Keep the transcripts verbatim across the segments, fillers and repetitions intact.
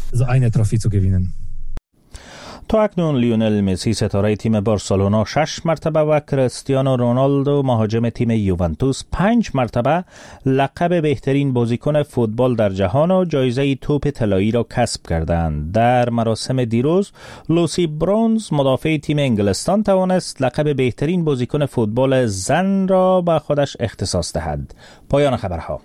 eine Trophy zu gewinnen. تا اکنون لیونل مسی ستاره تیم بارسلونا شش مرتبه و کریستیانو رونالدو مهاجم تیم یوونتوس پنج مرتبه لقب بهترین بازیکن فوتبال در جهان و جایزه توپ طلایی را کسب کردند. در مراسم دیروز لوسی برونز مدافع تیم انگلستان توانست لقب بهترین بازیکن فوتبال زن را به خودش اختصاص دهد. پایان خبرها.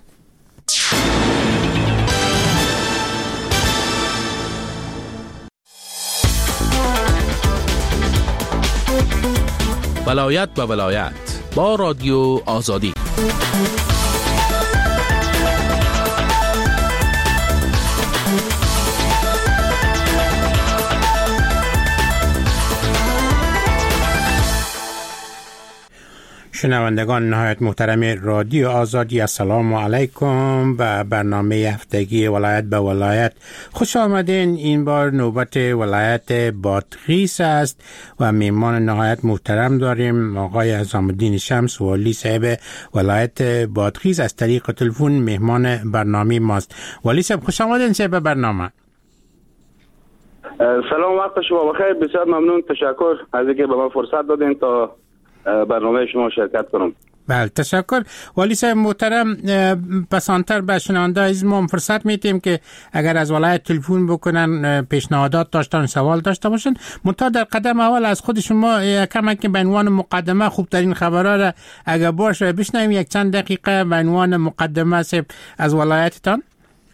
ولایت به ولایت با رادیو آزادی. شنوندگان نهایت محترم رادیو آزادی، السلام علیکم. به برنامه هفتگی ولایت به ولایت خوش آمدین. این بار نوبت ولایت بادغیس است و میمان نهایت محترم داریم آقای عظام‌الدین شمس والی صاحب ولایت بادغیس از طریق تلفن مهمان برنامه ماست. والی صاحب خوش آمدین صاحب برنامه. سلام، وقت شما بخیر. بسیار ممنون، تشکر از اینکه به من فرصت دادین تا برنامه شما شرکت کنم. بله تشکر. والی صاحب محترم، پسانتر به شنونده از ما فرصت میتیم که اگر از ولایت تلفن بکنن، پیشنهادات داشتن، سوال داشته باشن. منتها در قدم اول از خود شما کمک به عنوان مقدمه خوبترین خبرها را اگر باشه بشنویم، یک چند دقیقه به عنوان مقدمه صاحب از ولایتتان.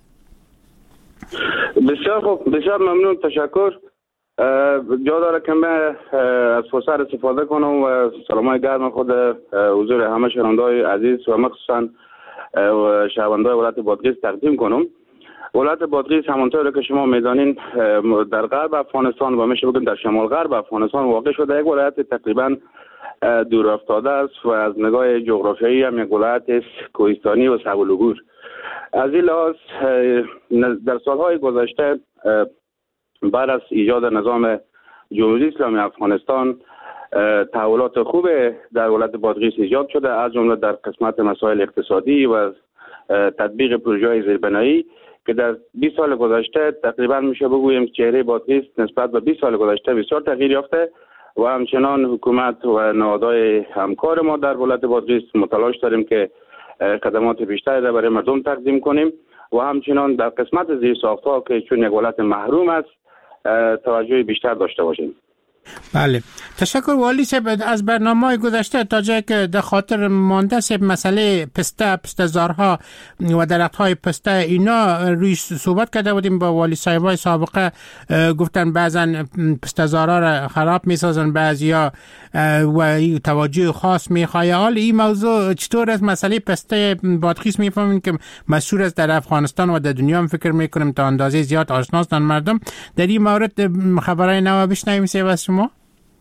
بسیار خوب، بسیار ممنون، تشکر. جا داره که من از فرصت استفاده کنم و سلامای گرم خود حضور همه شنونده‌های عزیز و مخصوصا شنونده‌های ولایت بادغیس تقدیم کنم. ولایت بادغیس همانطور که شما میدانین در غرب افغانستان و میشه بگیم در شمال غرب افغانستان واقع شده، یک ولایت تقریبا دور افتاده است و از نگاه جغرافیایی هم یک ولایت است کوهستانی و صعب از این لحاظ در سالهای گذشته بعد از ایجاد نظام جمهوری اسلامی افغانستان تحولات خوب در ولایت بادغیس ایجاد شده، از جمله در قسمت مسائل اقتصادی و تطبیق پروژه‌های زیربنایی که در بیست سال گذشته تقریبا میشه بگوییم چهره بادغیس نسبت به بیست سال گذشته بسیار تغییر یافته و همچنان حکومت و نهادهای همکار ما در ولایت بادغیس متلاش داریم که خدمات بیشتری را برای مردم تقدیم کنیم و همچنان در قسمت زیرساخت‌ها که چون یک ولایت محروم است توجه بیشتر داشته باشیم. بله تشکر والی صاحب. از برنامه‌های گذشته تا جایی که در خاطر مانده صاحب مسئله پسته، پسته‌زارها و درخت‌های پسته اینا روی صحبت کرده بودیم با والی صاحبای سابقه. گفتن بعضن پسته‌زارها را خراب می‌سازن، بعضیا و توجه خاص می‌خواد. حال این موضوع چطور است؟ مسئله پسته بادغیس می‌فهمیم که مشهور است در افغانستان و در دنیا هم فکر می‌کنیم تا اندازه زیاد آشناستن مردم. در این مورد خبرای نو بشنویم صاحب از شما.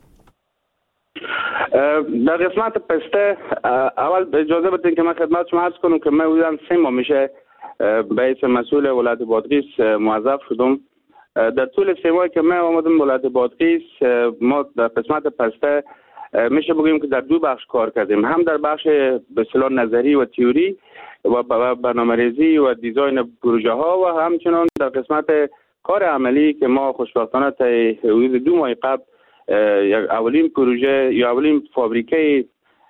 در قسمت پسته اول اجازه بدین که من خدمت شما عرض کنم که من بودم سه ماه میشه به حیث مسئول ولایت بادغیس موظف شدم. در طول سه ماهی که من آمدم ولایت بادغیس ما در قسمت پسته میشه بگیم که در دو بخش کار کردیم، هم در بخش به اصطلاح نظری و تئوری و برنامه‌ریزی و دیزاین پروژه ها و همچنان در قسمت کار عملی که ما خوشبختانه تا حدود دو ماه قبل اولین پروژه یا اولین فابریکه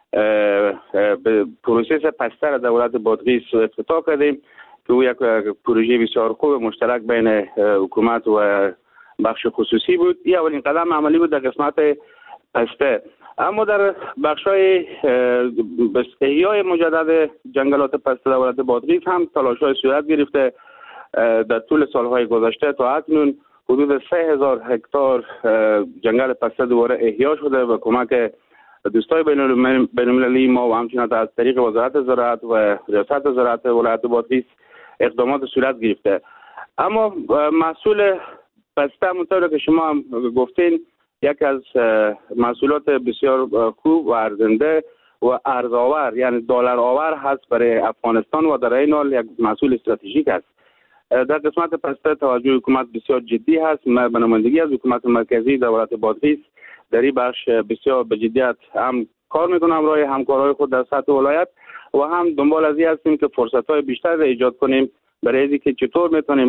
پروسس پسته را در ولایت بادغیس افتتاح کردیم که او یک پروژه بسیار خوب مشترک بین حکومت و بخش خصوصی بود. این اولین قدم عملی بود در قسمت پسته. اما در بخش‌های احیای مجدد جنگلات پسته در ولایت بادغیس هم تلاش‌های صورت گرفته. در طول سالهای گذشته تا اکنون حدود سه هزار هکتار جنگل پسته دوباره احیا شده و کمک دوستای بین المللی ما و همچنین از طریق وزارت زراعت و ریاست زراعت ولایت بادغیس اقدامات صورت گرفته. اما محصول پسته همونطور که شما هم گفتین یک از محصولات بسیار خوب و ارزنده و ارزآور یعنی دلار آور هست برای افغانستان و در این حال یک محصول استراتژیک است. در قسمت پسته توجه حکومت بسیار جدی هست. من به نمایندگی از حکومت مرکزی در ولایت بادغیس در این بخش بسیار به جدیت هم کار میکنم برای همکارای خود در سطح ولایت و هم دنبال از این هستیم که فرصت‌های بیشتر را ایجاد کنیم برای اینکه چطور میتونیم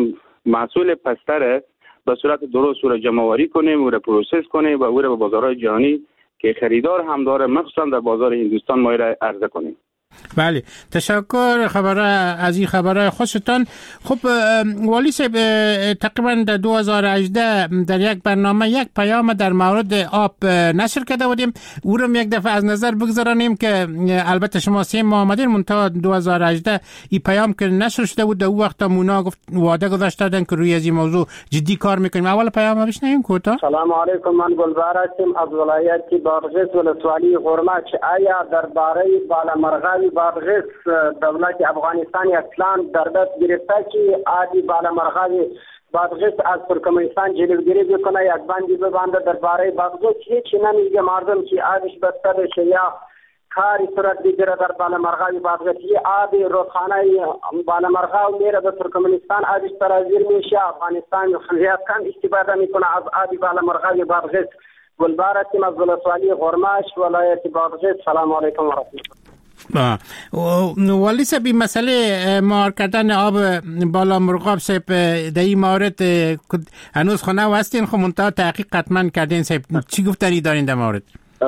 محصول پسته را به صورت درست را جمع آوری کنیم و را پروسس کنیم و او را به بازارهای جهانی که خریدار هم داره مخصوصا در بازار هندوستان ما را عرضه کنیم. بله، تشکر خبره از این خبرهای خوشتان. خب والی صاحب، تقریبا در دو هزار و هجده در یک برنامه یک پیام در مورد آب نشر کرده بودیم. او رو یک دفعه از نظر بگذارانیم که البته شما سه ماه آمدین منتها دو هزار و هجده این پیام که نشر شده بود، در اون وقت مونا گفت وعده گذاشته بودن که روی از این موضوع جدی کار میکنیم. اول پیام بشنویم کوتاه. سلام علیکم، من گلبهر هستم از ولایت بادغیس ولسوالی غرمچ. آیا درباره بالامرغ بادغیس دولت افغانستان یک پلان در دست گرفته که آبی بالامرغ بادغیس از ترکمنستان جلوگیری بکنه، یک بندی ببنده درباره بادغیس؟ هیچ نمیگه مردم که آبش بسته بشه یا کاری صورت بگیره در بالامرغ بادغیس. یه آب رودخانه بالامرغ میره به ترکمنستان، آبش سرازیر میشه، افغانستان زیاد کم استفاده میکنه از آب بالامرغ بادغیس. گلبهر هستم از ولسوالی غرمچ ولایت بادغیس. سلام علیکم و رحمت الله. والی صاحب، این مسئله مهار کردن آب بالا مرغاب صاحب در این مورد هنوز خونه و هستین، خب منتها تحقیق حتما کردین صاحب، چی گفتنی دارین در مورد؟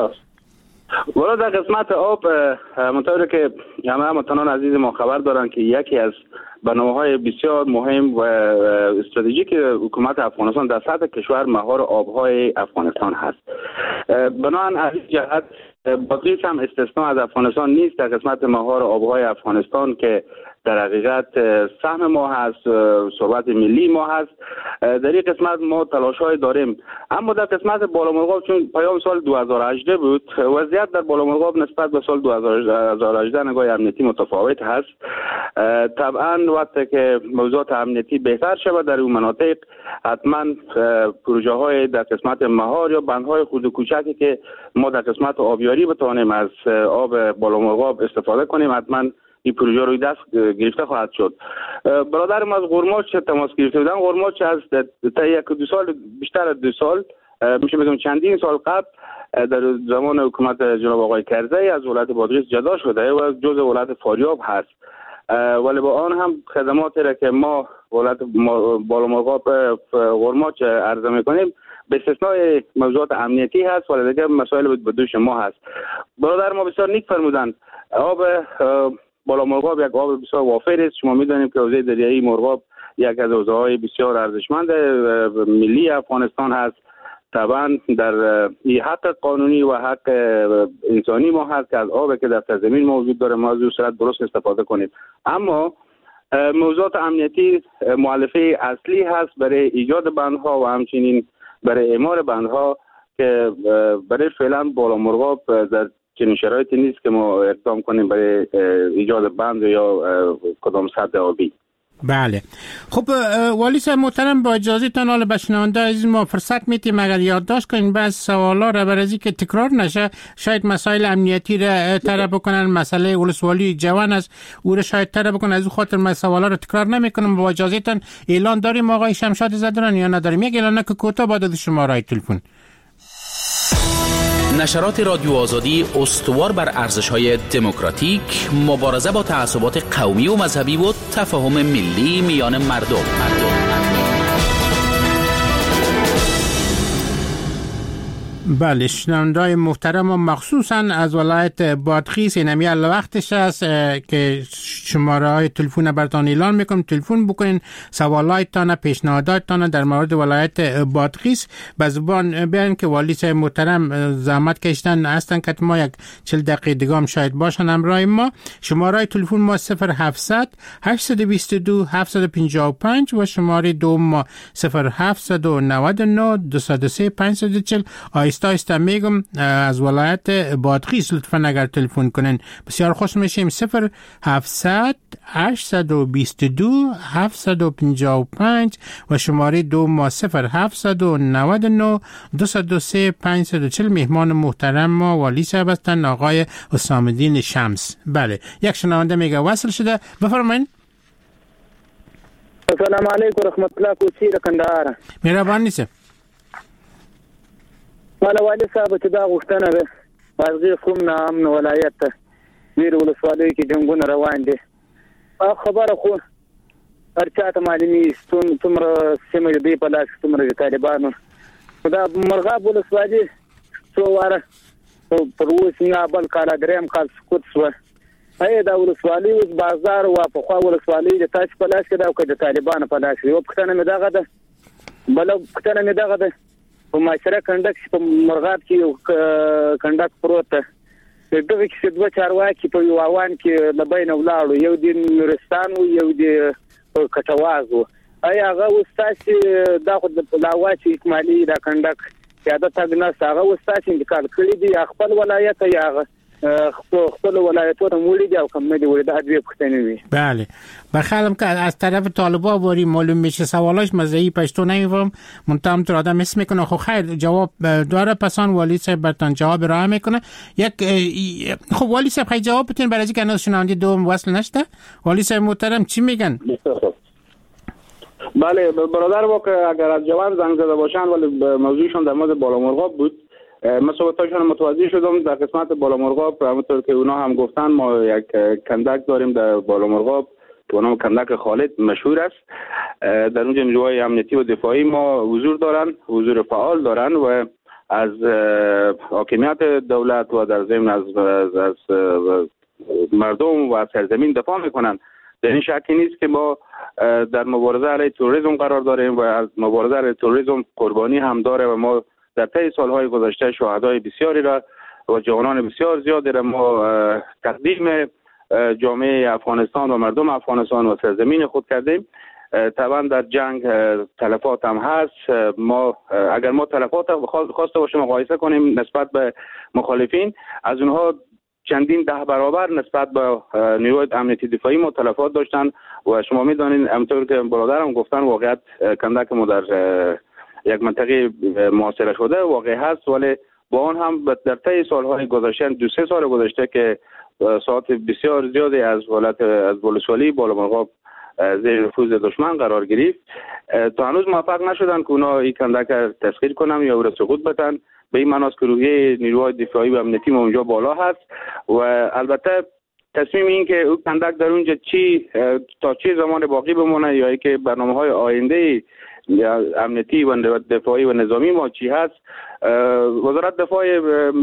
والا در قسمت آب منطوری که همه هموطنان عزیز ما خبر دارن که یکی از برنامه‌های بسیار مهم و استراتژیک حکومت افغانستان در سطح کشور مهار آب‌های افغانستان هست. بنابراین از این جهت بادغیس هم استثناء از افغانستان نیست در قسمت مهار آب‌های افغانستان که در حقیقت سهم ما هست، ثروت ملی ما هست. در این قسمت ما تلاش‌های داریم، اما در قسمت بالامرغاب چون پیام سال دو هزار و هجده بود، وضعیت در بالامرغاب نسبت به سال دو هزار و هجده نگاه امنیتی متفاوت هست. طبعا وقتی که موضوعات امنیتی بهتر شود در اون مناطق، حتما پروژه های در قسمت مهار یا بندهای خرد و کوچکی که ما در قسمت آبیاری بتوانیم از آب بالامرغاب استفاده کنیم، حتما این پروژه روی دست گرفته خواهد شد. برادرم از غرماچ تماس گرفته بودن. غرماچ از تا یک دو سال، بیشتر از دو سال، میشه بگم چندین سال قبل، در زمان حکومت جناب آقای کرزی از ولایت بادغیس جدا شده و جزء ولایت فاریاب هست، ولی با آن هم خدماتی را که ما ولایت بالامرغاب غرماچ عرضه میکنیم به استثنای موضوعات امنیتی هست، ولی دیگه مسائل به دوش ما هست. برادر ما بسیار نیک فرمودن، آب بالامرغاب یک آب بسیار وافر است. شما میدانیم که حوزه دریایی مرغاب یک از حوزه‌های بسیار ارزشمند ملی افغانستان هست. طبعا در این حق قانونی و حق انسانی ما هست که از آبی که در زمین موجود داره ما از اون صورت درست استفاده کنیم. اما موضوعات امنیتی مؤلفه اصلی هست برای ایجاد بندها و همچنین برای اعمار بندها که برای فعلا بالامرغاب در چنین شرایطی نیست که ما اقدام کنیم برای ایجاد بند یا کدام سد آبی. بله. خب والی صاحب محترم، با اجازه تان حالا به شنونده عزیز ما فرصت میتیم اگر یادداشت کنین بعض سوالا را برای که تکرار نشه، شاید مسائل امنیتی را طرح بکنن، مسئله ولسوالی جوان است او را شاید طرح بکنن، از اون خاطر من سوالا را تکرار نمیکنم. با اجازه تان اعلان داریم آقای شمشاد زدران یا نداریم؟ یک اعلان که کوتاه بعد از شماره تلفن. نشرات رادیو آزادی استوار بر ارزش‌های دموکراتیک، مبارزه با تعصبات قومی و مذهبی و تفاهم ملی میان مردم. بله، شنوندای محترم و مخصوصا از ولایت بادغیس، اینمی وقتش است که شماره های تلفن براتون اعلان میکنم، تلفن بکنین، سوالایتان، پیشنهاداتتان در مورد ولایت بادغیس به زبان بیارین که والی صاحب محترم زحمت کشیدن هستن که ما یک چهل دقیقه دیگه هم شاید باشن همراه ما. شماره های تلفن ما صفر هفتصد هشتصد و بیست و دو هفتصد و پنجاه و پنج و شماره دوم ما صفر هفتصد و نود و نه دویست و سه پانصد و چهل. آیسته آیسته میگم از ولایت بادغیس لطفا اگر تلفن کنین بسیار خوش میشیم. صفر هفتصد هشتصد و بیست و دو هفتصد و پنجاه و پنج و شماره دو ما صفر هفتصد و نود و نه دویست و سه پانصد و چهل. مهمان محترم ما والی صاحب هستن آقای حسام الدین شمس. بله، یک شنونده میگه وصل شده، بفرمایید. السلام علیکم رحمت الله کوچی کندهار. مهربان نیست والا والی صاحب چې دا غوښتنه ده بادغیس کوم نه امن ولایت ته ډېر ولسوالیو کې جنګونه روان دي. خبره خو هر چاته معلومي څومره سیمه دې په لاس څومره د طالبانو دا مرغاب ولسوالي څو واره پر اوسنه بل کال دریم کال سقوط شو. هي دا ولسوالي اوس بازار او په خوا ولسوالي د تاسو په لاس کې دا او د طالبانو په لاس کې یو پښتنه مې دغه ده بل پښتنه مې دغه ده په معاشره کندک په مرغاب کې یو کندک پروت ده دغه کې دوه چارواکي په یو اوان کې لبین ولاړو یو د نورستان او یو د کټواز وو. ایا هغه واستاسي دا خو د لاواچي اکمالي دا کندک یا د تګنس هغه واستاسي انتقال کړی دی خپل ولایت یا هغه خپل ولایتونو مولی دی او کوم دی ولید ادوی پختنی وی. بله بخالم که از طرف طالبا واری معلوم میشه سوالاش مزهی پشتو نمیفهم منتهم تو آدم اسم میکنه. خب خیر جواب داره پسان والی صاحب برتان جواب راه میکنه. یک خب والی صاحب خیلی جواب بتین برای اینکه هنوز شنونده دوم وصل نشده. والی صاحب محترم چی میگن؟ بله برادر با که اگر از جواب زنگ زده باشن ولی موضوعشون در مورد بالامرغاب بود. من صحبتاشون متوجه شدم. در قسمت بالامرغاب همونطور که اونا هم گفتن ما یک کندک داریم در بالامرغاب که اونم کندک خالد مشهور است. در اونجا نیروهای امنیتی و دفاعی ما حضور دارن، حضور فعال دارن و از حاکمیت دولت و در ضمن از, از, از مردم و از سرزمین دفاع میکنن. در این شکی نیست که ما در مبارزه علیه تروریسم قرار داریم و از مبارزه علیه تروریسم قربانی هم داره و ما در طی سالهای گذشته شهدای بسیاری را و جوانان بسیار زیادی را ما تقدیم جامعه افغانستان و مردم افغانستان و سرزمین خود کردیم. طبعا در جنگ تلفات هم هست. ما اگر ما تلفات خواسته باشیم مقایسه کنیم نسبت به مخالفین از اونها چندین ده برابر نسبت به نیروی امنیتی دفاعی ما تلفات داشتن و شما میدانید همونطور که برادرم گفتن واقعیت کندک ما در یک منطقه محاصره شده واقع هست ولی با آن هم در طی سالهای گذشته دو سه سال گذشته که ساعت بسیار زیادی از ولایت از ولسوالی بالامرغاب زیر نفوذ دشمن قرار گرفت تا هنوز موفق نشدن که اونا این کندک تسخیر کنن یا او را سقوط بدن. به این معناست که روحیه نیروهای دفاعی و امنیتی ما اونجا بالا هست و البته تصمیم این که او کندک در اونجا چی تا چه زمان باقی بمونه یا اینکه برنامه‌های آینده امنیتی و دفاعی و نظامی ما چی هست وزارت دفاع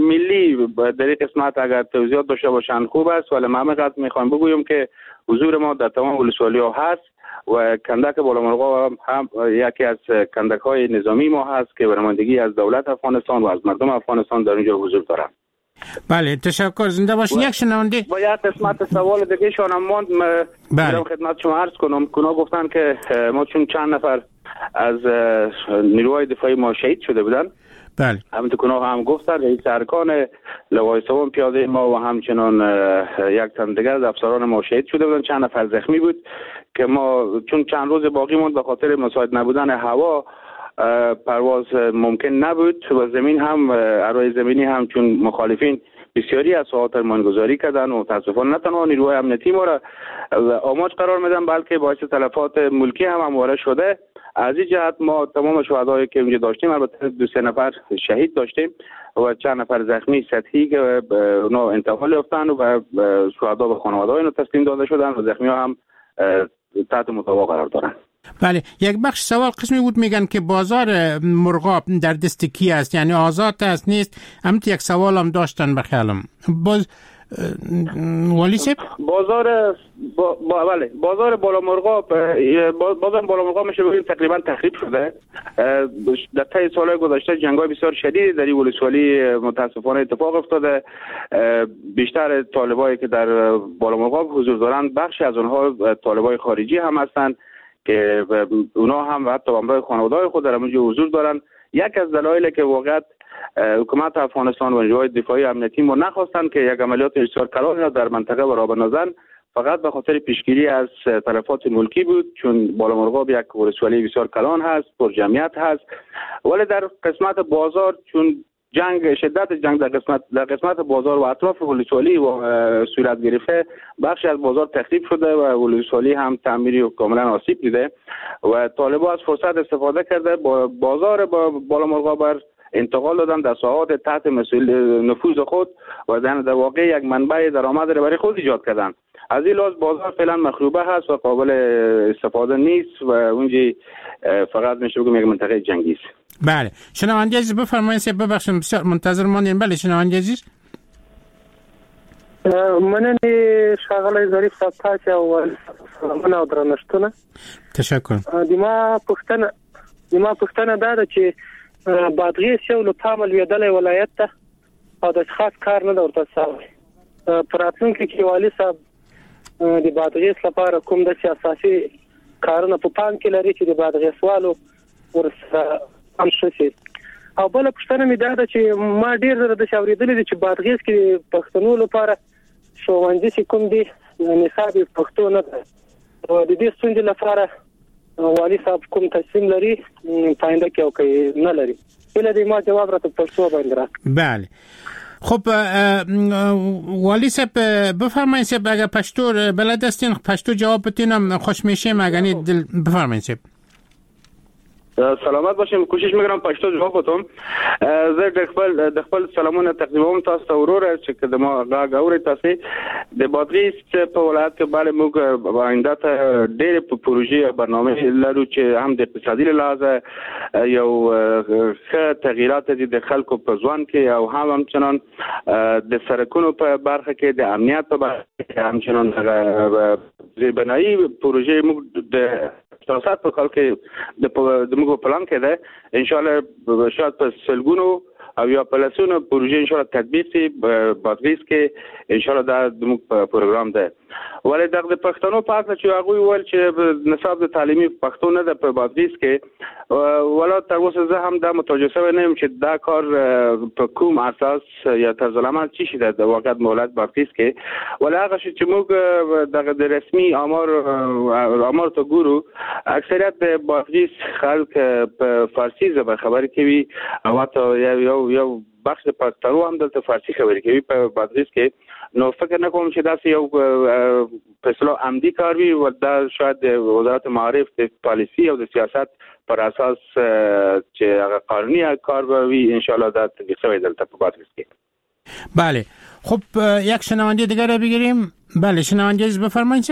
ملی در این قسمت اگر توضیحات داشته باشند خوب است ولی من همینقدر میخوام بگویم که حضور ما در تمام ولسوالی ها هست و کندک بالامرغاب هم یکی از کندک های نظامی ما هست که برماندگی از دولت افغانستان و از مردم افغانستان در اونجا حضور دارند. بله تشکر زنده باشین. یک شنونده با یک قسمت سوال دیگه شانم ماند برام خدمت شما عرض کنم اونا گفتن که ما چون چند نفر از نیروهای دفاعی ما شهید شده بودن. بله همونطور که اونا هم گفتن رئیس ارکان لوای سوم پیاده ما و همچنان یک تن دیگر از افسران ما شهید شده بودن. چند نفر زخمی بود که ما چون چند روز باقی موند به خاطر مساعد نبودن هوا پرواز ممکن نبود و زمین هم عرای زمینی هم چون مخالفین بسیاری از ساعات رمانگذاری کردن و متاسفانه نه تنها نیروهای امنیتی ما را آماج قرار میدن بلکه باعث تلفات ملکی هم همواره شده. از این جهت ما تمام شهدایی که اونجا داشتیم البته دو سه نفر شهید داشتیم و چند نفر زخمی سطحی که اونا انتقال یافتن و شهدا به خانواده‌ها تسلیم داده شدن و زخمی ها هم تحت مطالعه قرار دارن. بله یک بخش سوال قسمی بود میگن که بازار مرغاب در دست کی است یعنی آزاد است نیست. همت یک سوال هم داشتن بخیالم باز والی صاحب بازار با, با بله بازار بالامرغاب بازار بالامرغاب میشه بگیم تقریبا تخریب شده. در طی سالهای گذشته جنگ‌های بسیار شدید در این ولسوالی متاسفانه اتفاق افتاده. بیشتر طالبایی که در بالامرغاب حضور دارند بخشی از اونها طالبای خارجی هم هستند که اونا هم حتی همراه خانواده‌های خود در اونجا حضور دارن. یک از دلایلی که واقعا حکومت افغانستان و نیروهای دفاعی امنیتی ما نخواستن که یک عملیات بسیار کلان را در منطقه راه بندازن فقط به خاطر پیشگیری از تلفات ملکی بود چون بالامرغاب یک ولسوالی بسیار کلان هست پر جمعیت هست ولی در قسمت بازار چون جنگ شدت جنگ در قسمت در قسمت بازار و اطراف ولسوالی و صورت گرفته بخشی از بازار تخریب شده و ولسوالی هم تعمیری و کاملا آسیب دیده و طالبان از فرصت استفاده کرده با بازار با بالامرغاب بر انتقال دادن در ساحات تحت مسئول نفوذ خود و در واقع یک منبع درآمد را برای خود ایجاد کردن از این لحاظ بازار فعلا مخروبه هست و قابل استفاده نیست و اونجا فقط میشه بگم یک منطقه جنگی است. بله شنونده عزیز بفرمایید. ببخشید بسیار منتظر ماندین. بله شنونده عزیز. مننه ښاغلی ظریف صاحب تاسو او سلامونه او درنښتونه. تشکر. د ما پوښتنه د ما پوښتنه دا ده چې بادغیس یو له پامه لوېدلی ولایت ده او د خاص کار نه ده ورته شوی. په راتلونکي کې والي صاحب د بادغیس لپاره کوم داسې اساسي کارونه په پام کې لري چې د بادغیسوالو ورسره هم شي؟ او بل پښتنه مې دا ده چې ما ډیر زره د شاوریدل دي چې بادغیس کې پښتنو لپاره ښوونځي چې کوم دي نصاب پښتو نه ده. او د دې ستونزې لپاره والي صاحب کوم تصمیم لري پاینده کې او کې نه لري؟ بل دې ما جواب راته پښتو باندې راک. بله خب والی صاحب بفرمایید صاحب اگر پشتو بلد هستین پشتو جواب بتونم خوش میشه مگنی بفرمایید صاحب. سلامت باشیم. کوشش میکنم پښتو جواب وتم. زه د خپل د خپل سلامونه تقدیموم تاسو ته وروره چې د ما غاګ اوري تاسو د بادغیس په ولایت کې bale موږ آینده ته ډېر پروژې او برنامه لرو چې هم د اقتصادي لحاظ یو ښه تغییرات دي د خلکو په ځوان کې او هم همچنان د سرکونو په برخه کې د امنیت په برخه کې همچنان د بنایي پروژې موږ د سیاست په کال کې د موږ په پلان کې ده ان شاء الله شاید په سلګونو او یا په لسونو پروژې ان شاء الله تطبیق شي بادغیس کې ان شاء الله دا د موږ پروګرام ده. ولې دغه د پښتنو په اړه چې هغه ویل چې نصاب د تعلیمي پښتو نه ده په بادغیس کې ولا تر اوسه زه هم دا متوجه شوی نه یم چې دا کار په کوم اساس یا طرز العمل چی شي د واقعیت مولد بادغیس کې ولا هغه چې موږ دغه د رسمي آمار آمار ته ګورو اکثریت د بادغیس خلک په فارسی ژبه خبرې کوي او ته یو یو بخش د پښتو هم د فارسی خبرې کوي په بادغیس کې. نو فکر نه کوم چې دا یو فیصله عمدي کار وي و دا شاید وزارت معارف د پالیسی او د سیاست پر اساس چې هغه قانوني کار وي ان شاء الله دا تطبیق شوی دلته په بادغیس کې. بله خب یک شنونده دیگر رو بگیریم. بله شنونده عزیز بفرمایید.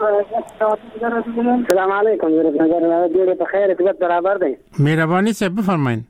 سلام علیکم نظر دیر بخیر اطلاعات برابر دی. مهربانی صاحب بفرمایید.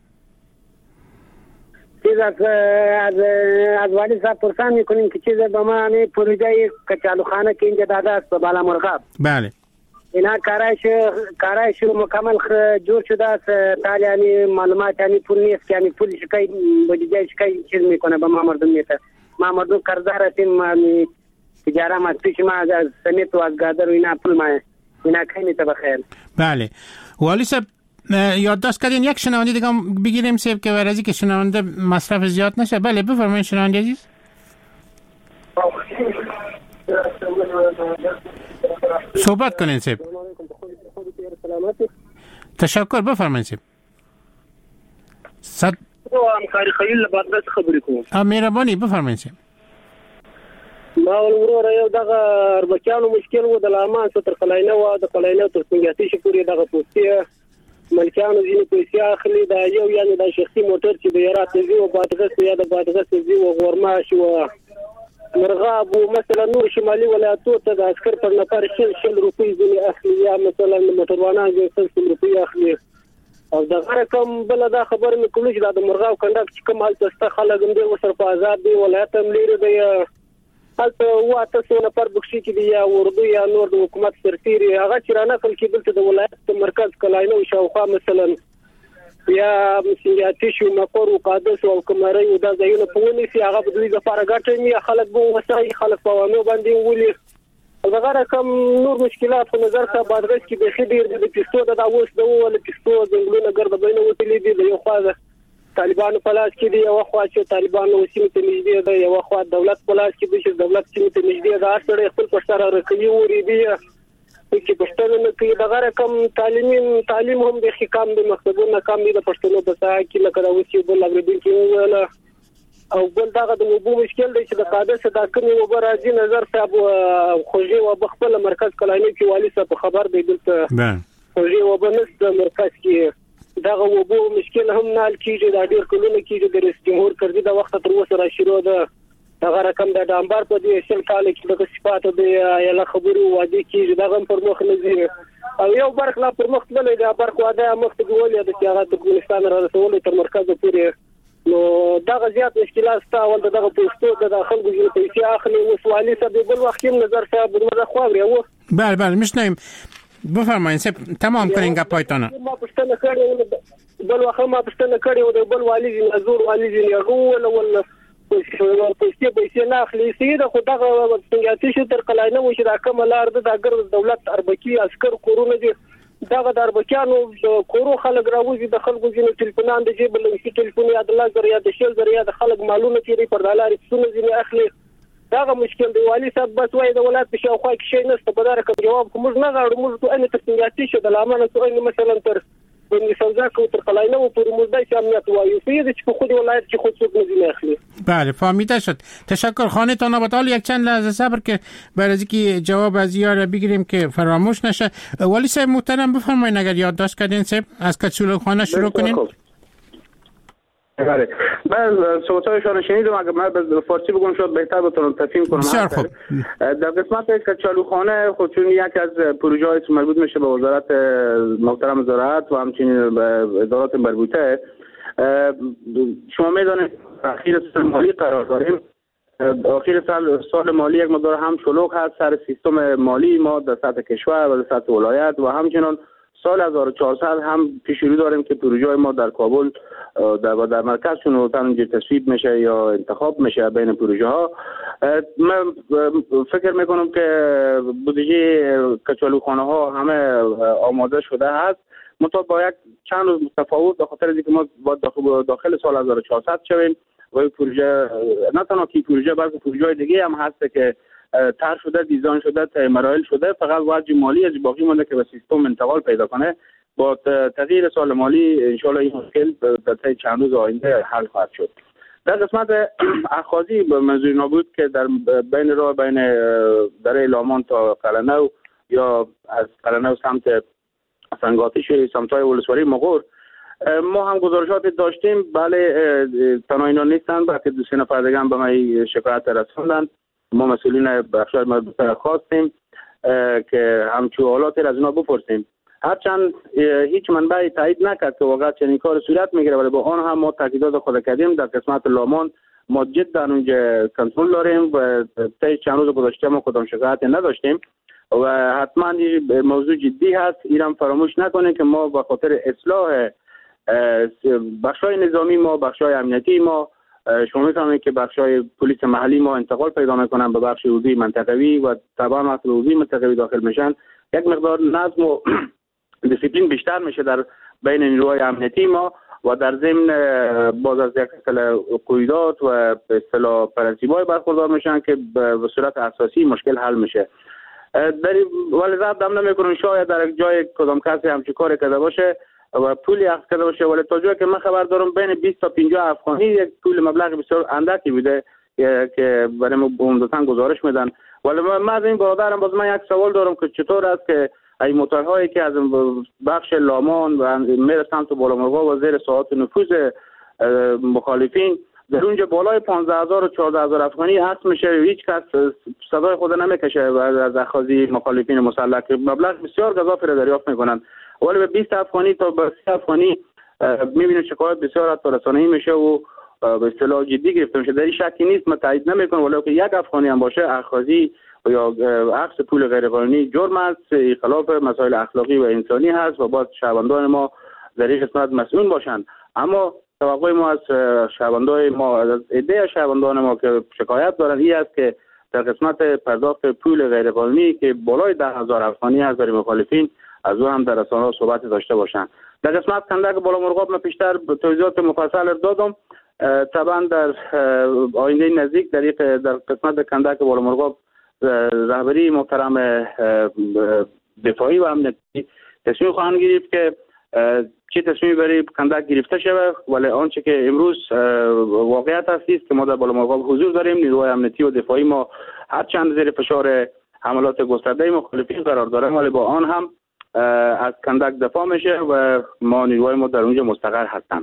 چیز از از از والی صاحب پرسان میکنیم که چیز به ما همه پروژه کچالوخانه که اینجا داده است به بالا مرغاب. بله. اینا کارایش کارایش مکمل جور شده است تا یعنی معلومات یعنی پول نیست که یعنی پول شکای بجای شکای چیز میکنه به ما مردم میته. ما مردم قرضدار هستیم تجاره ما پیش ما از سمیت و از گادر و اینا پول ما اینا کی میته بخیر. بله. والی صاحب یادداشت کردین یک شنونده دیگه بگیریم سیب که ورزی که شنونده مصرف زیاد نشه. بله بفرمایید شنونده عزیز. صحبت کنین سیب. تشکر بفرمایید سیب. صد همکاری خلیل بادغیس خبرې کوم. مهرباني بفرمایید سیب. ما ورور یو دغه اربکیانو مشکل و د لامان ستر خلاینه و د خلاینه تر څنګه چې پوری دغه پوسټي ملکانو ځینې پیسې اخلي دا یو یعنی د شخصي موټر چې د یارات دی او بادغیس یا د بادغیس دی او غورماش او مرغاب او مثلا نور شمالي ولایتو ته د عسكر پر نفر شل شل روپۍ ځینې اخلي یا مثلا موټروانان د شل روپۍ اخلي او دا رقم بل دا خبر مې کوم چې د مرغاب کنډک چې کوم حالت است خلک هم د وسر په آزاد دی ولایت هم لري دی حالت واته څو نفر بخشي چې دی یا اردو یا نور د حکومت سرتيري هغه چې رانه خل کې دلته د ولایت مرکز کلاینو شاوخوا مثلا یا مسیحیاتي شو مقر او قادس او کمرې او دا ځایونه په ونی سي هغه د دوی لپاره ګټه نه خلک به وسای خلک په ونه باندې ولي هغه رقم نور مشکلات په نظر ته بادغیس کې به خډیر د پښتو د اوس د ول پښتو د انګلونو ګرد بینه وتلې دي یو خواږه طالبانو په لاس کې دی یو خوا چې طالبانو سیمه ته نږدې دی یو خوا دولت په لاس کې دی چې دولت سیمه ته نږدې ده سره خپل پښتاره رکوي وري دی چې پښتنو کې دغه رقم تعلیمي تعلیم هم د حکام د مکتبونو کم دي د پښتنو په ساحه کې لکه اوسې بل اورېدل کې ویل او بل دغه د وبو مشکل دی چې د قادس د کمی وبر راځي نظر صاحب خوږي او بخپل مرکز کلایني کې والی صاحب خبر دی دلته خوږي وبنس د مرکز کې دغه وبو مشکل هم نال کېږي د ډیر کلونه کېږي د رئیس جمهور کړی د وخت تر اوسه را شروع ده هغه رقم د دامبر په دې شل کال کې د صفات د یلا خبرو وادي کې دغه پر مخ نظیر او یو برخ لا پر مخ تللی دا برخ واده مخ ته ولې د هغه ترکمنستان رسول تر مرکز پورې نو دغه زیات مشکلات ستا ول دغه پوسټو د خلکو چې پیسې اخلي وسوالي سبب بل وخت نظر صاحب دغه خبري و بله بله میشنیم بفرمایید سب تمام کنین گپایتونه ما پښتنه کړی بل وخت ما پښتنه کړی د بل والی نزور والی نه غول ول پیسې پیسې نه اخلي سیده خو دغه څنګه چې تر قلاینه و چې دا کوم لار د اگر دولت اربکی عسكر کورونه دي دغه د اربکیانو کورو خلک راوځي د خلکو ځینې ټلیفونان د جیب لنګي ټلیفون یا د لاګر یا د شل ذریعہ د خلک معلومه چیرې پر دلاري څونه ځینې اخلي دغه مشکل دی والی صاحب بس وای د ولایت په شاوخوا کې شي نشته په دغه جواب کوم نه غواړو موږ ته ان تر څنګه چې د لامل څو مثلا تر بني سوزا کو تر قلاینه و پر مدت امنیت وایو سید چې په خود ولایت کې خود څوک نه اخلي بله فهمیده شد تشکر خانه‌تان آباد. یک چند لحظه صبر که برای اینکه جواب از یار بگیریم که فراموش نشه. والی صاحب محترم بفرمایید اگر یادداشت کردین صاحب از کچول خانه شروع کنین. بله من صحبت‌های شما شنیدم اگر من به فارسی بگم شاید بهتر بتونم تفهیم کنم. بسیار خوب. در قسمت کچالوخانه خود چون یک از پروژه‌های مربوط میشه به وزارت محترم زراعت و همچنین به ادارات مربوطه شما میدونید اخیر سال مالی قرار داریم. اخیر سال سال مالی یک مقدار هم شلوغ هست سر سیستم مالی ما در سطح کشور و در سطح ولایت و همچنین سال هزار و چهارصد هم پیش رو داریم که پروژه ما در کابل در در مرکزشون وطن تصویب میشه یا انتخاب میشه بین پروژه ها. من فکر میکنم که بودجه کچالوخانه ها همه آماده شده هست منتها با یک چند روز متفاوت به خاطر اینکه ما با داخل سال هزار و چهارصد شویم و پروژه نه تنها کی پروژه بلکه پروژه دیگه هم هست که طرح شده دیزاین شده مراحل شده فقط وجه مالی از باقی مونده که به سیستم انتقال پیدا کنه. با تغییر سال مالی انشالله این مشکل در طی چند روز آینده حل خواهد شد. در قسمت اخاذی به منظور نبود که در بین راه بین دره لامان تا قلنو یا از قلنو سمت سنگاتیش سمتای ولسوالی مغور ما هم گزارشات داشتیم. بله تنها اینا نیستند بلکه دو سه نفر دیگه هم به ما شکایت رسوندند. ما مسئولین بخشای مربوطه خواستیم که همچون حالات از اونا بپرسیم. هرچند هیچ منبعی تایید نکرد که واقعا چنین کار صورت میگیره ولی با آن هم ما تاکیدات خود کردیم. در قسمت لامان ما جدا اونجا کنترل داریم و طی چند روز گذشته ما کدام شکایتی نداشتیم و حتما موضوع جدی هست. اینم فراموش نکنید که ما به خاطر اصلاح بخشای نظامی ما بخشای امنیتی ما شما میفهمید که بخشای پلیس محلی ما انتقال پیدا میکنن به بخش حوزه منطقوی و طبعا وقتی حوزه منطقوی داخل میشن یک مقدار نظم و دیسیپلین بیشتر میشه در بین نیروهای امنیتی ما و در ضمن باز از یک اصطلاح قیودات و به اصطلاح پرنسیب‌های برخوردار میشن که به صورت اساسی مشکل حل میشه. در ولی ضبط هم نمیکنن شاید در یک جای کدام کسی همچین کاری کرده باشه و پولی اخذ کرده باشه ولی تا جایی که من خبر دارم بین بیست تا پنجاه افغانی یک پول مبلغ بسیار اندکی بوده که برای ما عمدتاً گزارش میدن. ولی من از این برادرم باز من یک سوال دارم که چطور است که این موتورهایی که از بخش لامان و میره سمت بالامرغاب و زیر ساعات نفوذ مخالفین در اونجا بالای پانزده هزار و چهارده هزار افغانی هست میشه هیچ کس صدای خود نمیکشه از اخاذی مخالفین مسلح که مبلغ بسیار گزافی را دریافت میکنن ولی به بیست افغانی تا به سی افغانی میبینید شکایت بسیار از رسانه‌ای میشه و به اصطلاح جدی گرفته میشه. در این شکی نیست من تایید نمیکنم ولی که یک افغانی هم باشه اخاذی یا عکس پول غیرقانونی جرم است خلاف مسائل اخلاقی و انسانی هست و باید شهروندان ما در این قسمت مسئول باشند. اما توقع ما از شهروندان ما از ایده شهروندان ما که شکایت دارند این است که در قسمت پرداخت پول غیرقانونی که بالای ده هزار افغانی هست برای مخالفین از اون هم در رسانه‌ها صحبت داشته باشند. در قسمت کندک بالامرغاب من پیشتر توضیحات مفصل دادم. طبعا در آینده نزدیک در در قسمت کندک بالامرغاب رهبری محترم دفاعی و امنیتی تصمیم خواهند گرفت که چه تصمیمی برای کندک گرفته شود ولی آنچه که امروز واقعیت است که ما در بالامرغاب حضور داریم. نیروهای امنیتی و دفاعی ما هرچند زیر فشار حملات گسترده مخالفین قرار دارند ولی با آن هم از کندک دفاع میشه و ما نیروهای ما در اونجا مستقر هستند.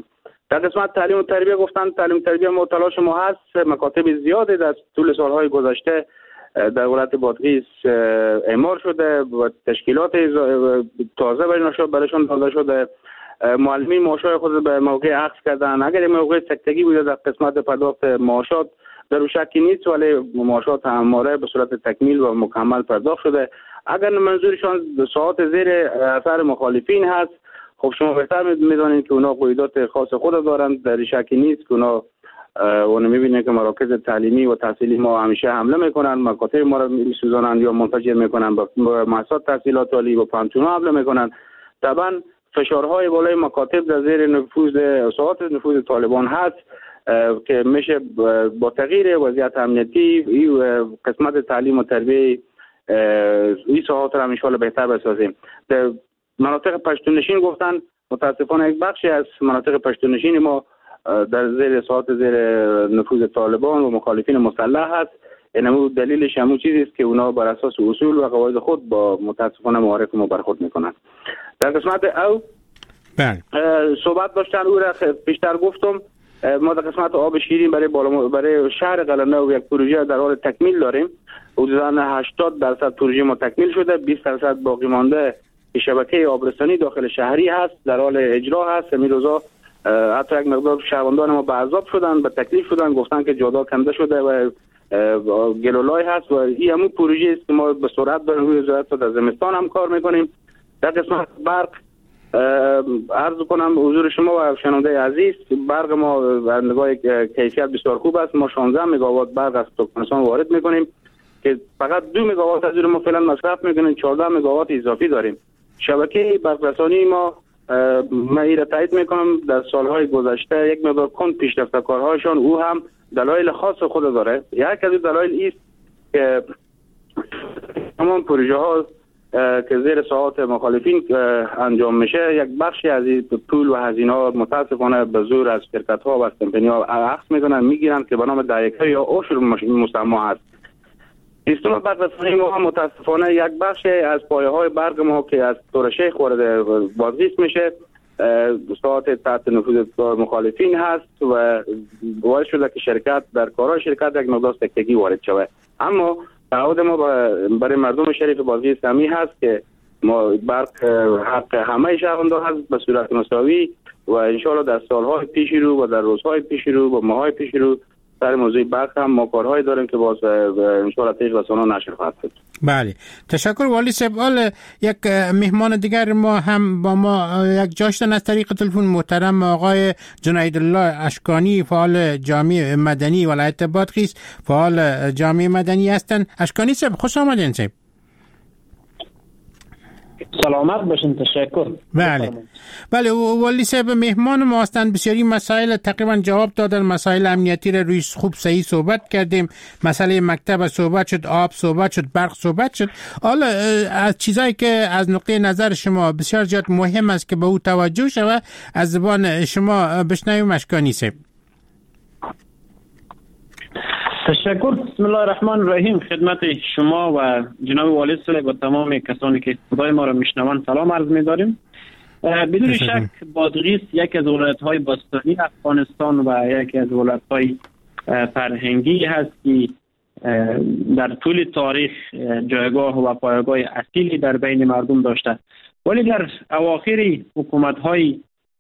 در قسمت تعلیم و تربیه گفتن تعلیم و تربیه ما تلاش ما هست. مکاتب زیادی در طول سالهای گذشته در ولایت بادغیس اعمار شده و تشکیلات تازه برایشان داده شده. معلمین معاشات خود به موقع اخذ کردن. اگر موقع سکتگی بوده در قسمت پرداخت معاشات در شکی نیست، ولی معاشات همواره به صورت تکمیل و مکمل پرداخت شده. اگر منظورشان ساعات زیر اثر مخالفین هست، خب شما بهتر میدونید که اونا قیودات خاص خود دارند. در شکی نیست که اونا اون میبینه که مراکز تعلیمی و تحصیلی ما همیشه حمله میکنن، مکاتب ما رو میسوزانند یا منفجر میکنن، با مؤسسات تحصیلات عالی و پانتونا حمله میکنن. طبعا فشارهای بالای مکاتب در زیر نفوذ ساعات نفوذ طالبان هست که میشه با تغییر وضعیت امنیتی این قسمت تعلیم و تربیه این ساعات را ان شاء الله بهتر بسازیم. در مناطق پشتونشین گفتن متاسفانه یک بخشی از مناطق پشتونشین ما در زیر ساعات زیر نفوذ طالبان و مخالفین مسلح هست. اینمو دلیلش همون چیزی است که اونا بر اساس اصول و قواعد خود با متاسفانه معارف ما برخورد میکنن. در قسمت او صحبت داشتن او را بیشتر گفتم. ما در قسمت آب شیرین برای بالا برای شهر قلمرو یک پروژه در حال تکمیل داریم. حدوداً هشتاد درصد پروژه ما تکمیل شده، بیست درصد باقی مانده. شبکه آبرسانی داخل شهری هست، در حال اجرا هست. همین روزا حتی یک مقدار شهروندان ما به عذاب شدن، به تکلیف شدن، گفتن که جادا کنده شده و گلولای هست و این همون پروژه است که ما به سرعت داریم روی وزارت در زمستان هم کار میکنیم. در قسمت برق عرض کنم حضور شما و شنونده عزیز، برق ما از نگاه کیفیت بسیار خوب است. ما شانزده مگاوات برق از ترکمنستان وارد میکنیم که فقط دو مگاوات از اون ما فعلا مصرف میکنیم، چهارده مگاوات اضافی داریم. شبکه برق رسانی ما من این را تایید میکنم در سالهای گذشته یک مقدار کند پیش رفته کارهایشان، او هم دلایل خاص خود داره. یک از دلایل است که تمام پروژه ها که زیر ساعات مخالفین انجام میشه یک بخشی از این پول و هزینه ها متاسفانه به زور از شرکت ها و از کمپنی ها اخذ میکنن، میگیرن که به نام دایکه یا عشر مسمى هست. سیستم برق رسانی ما متاسفانه یک بخش از پایه های برق ما که از طور شیخ وارد بادغیس میشه ساعت تحت نفوذ مخالفین هست و باعث شده که شرکت در کارهای شرکت یک مقدار سکتگی وارد شود. اما تعهد ما برای مردم شریف بادغیس همی هست که ما برق حق همه شهروندان هست به صورت مساوی و انشاءالله در سالهای پیش رو و در روزهای پیش رو و ماهای پیش رو در موضوع برق هم ما کارهایی داریم که باز انشاءالله تیز رسانه نشر خواهد شد. بله، تشکر والی صاحب. یک مهمان دیگر ما هم با ما یک جاشتن از طریق تلفن، محترم آقای جنید الله اشکانی، فعال جامعه مدنی ولایت بادغیس، فعال جامعه مدنی هستند. اشکانی صاحب خوش آمدین صاحب. سلامت باشین. تشکر. بله بله والی صاحب مهمان ما هستند. بسیاری مسائل تقریبا جواب دادن. مسائل امنیتی را روی خوب صحیح صحبت کردیم. مسئله مکتب صحبت شد، آب صحبت شد، برق صحبت شد. حالا از چیزایی که از نقطه نظر شما بسیار زیاد مهم است که به او توجه شود از زبان شما بشنویم. اشکانی صاحب. تشکر. بسم الله الرحمن الرحیم. خدمت شما و جناب والی صاحب و تمام کسانی که صدای ما را میشنوند سلام عرض می‌داریم. بدون شک بادغیس یک از ولایت‌های باستانی افغانستان و یک از ولایت‌های فرهنگی هست که در طول تاریخ جایگاه و پایگاه اصیلی در بین مردم داشته، ولی در اواخر حکومت‌های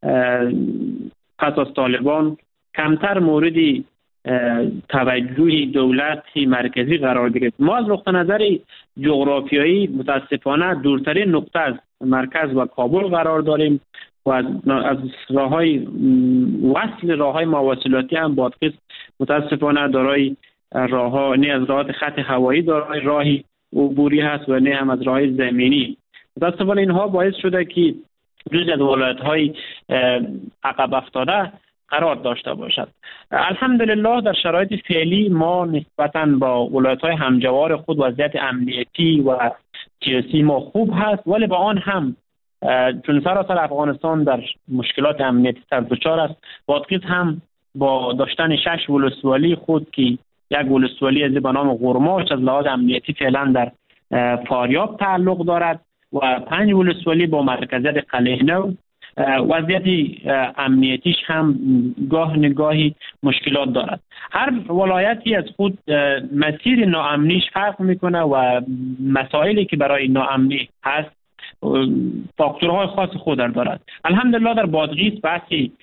پس از طالبان کمتر موردی توجه دولت مرکزی قرار گرفت. ما از نقطه نظر جغرافیایی متاسفانه دورترین نقطه از مرکز و کابل قرار داریم و از, از راههای وصل راههای مواصلاتی هم بادغیس متاسفانه دارای راهها نه از راهات خط هوایی دارای راهی عبوری هست و نه هم از راههای زمینی. متاسفانه اینها باعث شده که جز از ولایت‌های عقب افتاده قرار داشته باشد. الحمدلله در شرایط فعلی ما نسبتاً با ولایت‌های همجوار خود وضعیت امنیتی و سیاسی ما خوب هست، ولی با آن هم چون سراسر افغانستان در مشکلات امنیتی سرزچار است، بادغیس هم با داشتن شش ولسوالی خود که یک ولسوالی از به نام غرماش از لحاظ امنیتی فعلا در فاریاب تعلق دارد و پنج ولسوالی با مرکزیت قلعه نو وضعیت امنیتیش هم گاه نگاهی مشکلات دارد. هر ولایتی از خود مسیر ناامنیش فرق میکنه و مسائلی که برای ناامنی هست فاکتورهای خاص خود دارد. الحمدلله در بادغیس بحثی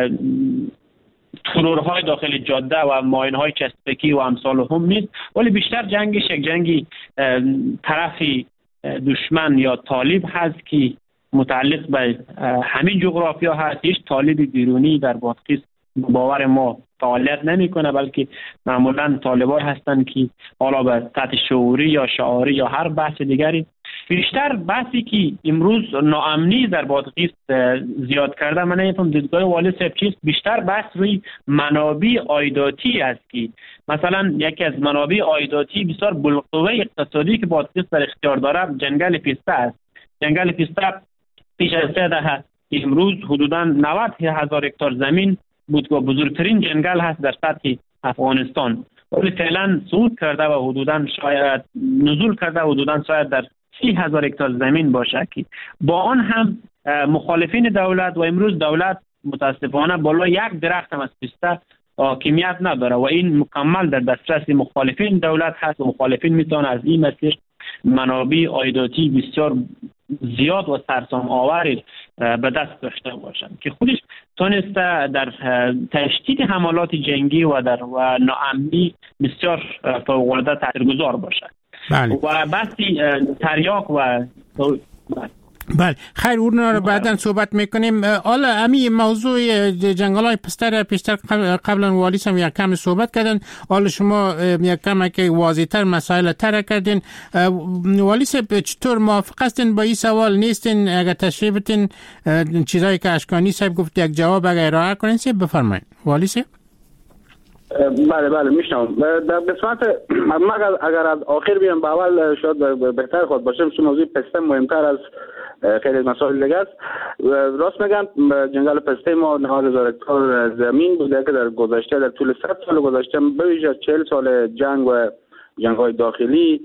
ترورهای داخل جاده و ماینهای چسبکی و امثال هم نیست، ولی بیشتر جنگش یک جنگی طرفی دشمن یا طالب هست که متعلق به همین جغرافیا هست. هیچ طالب بیرونی در بادغیس باور ما فعالیت نمیکنه، بلکه معمولا طالبای هستند که حالا به سطح شعوری یا شعاری یا هر بحث دیگری. بیشتر بحثی که امروز ناامنی در بادغیس زیاد کرده، من نمی‌فهمم دیدگاه والی صاحب چیست. بیشتر بحث روی منابع عایداتی است که مثلا یکی از منابع عایداتی بسیار بالقوه اقتصادی که بادغیس در اختیار داره جنگل پیسته است. جنگل پیسته پیش از سه دهه امروز حدوداً نود هزار هکتار زمین بود و بزرگترین جنگل هست در سطح افغانستان، ولی فعلا صعود کرده و حدوداً شاید نزول کرده حدوداً شاید در سی هزار هکتار زمین باشه که با آن هم مخالفین دولت و امروز دولت متاسفانه بالا یک درخت هم از پیسته حاکمیت نداره و این مکمل در دسترس مخالفین دولت هست و مخالفین میتونه از این مسیر منابع عایداتی بسیار زیاد و سرسام آوری به دست داشته باشند که خودش تونسته در تشدید حملات جنگی و در و ناامنی بسیار فوق‌العاده تاثیرگذار باشد. بله. و بحثی تریاک و بله خیر اونا رو بعداً صحبت میکنیم. حالا امی موضوع جنگل های پسته را پیشتر قبلا والی هم یک کم صحبت کردن، حالا شما یک کم که واضح تر مسائل تر کردین. والی صاحب چطور موافق هستین با این سوال؟ نیستین؟ اگر تشریح بدین چیزایی که اشکانی صاحب گفت یک جواب اگر ارائه کنین صاحب بفرمایید. والی صاحب بله بله میشنم. در قسمت ما اگر از آخر بیام به اول شاید بهتر خود باشم، چون موضوع پسته مهمتر از خیلی مسائل دیگه است. راست میگن جنگل پسته ما نود هزار هکتار زمین بوده که در گذشته در طول صد سال گذشته به ویژه چهل سال جنگ و جنگ‌های داخلی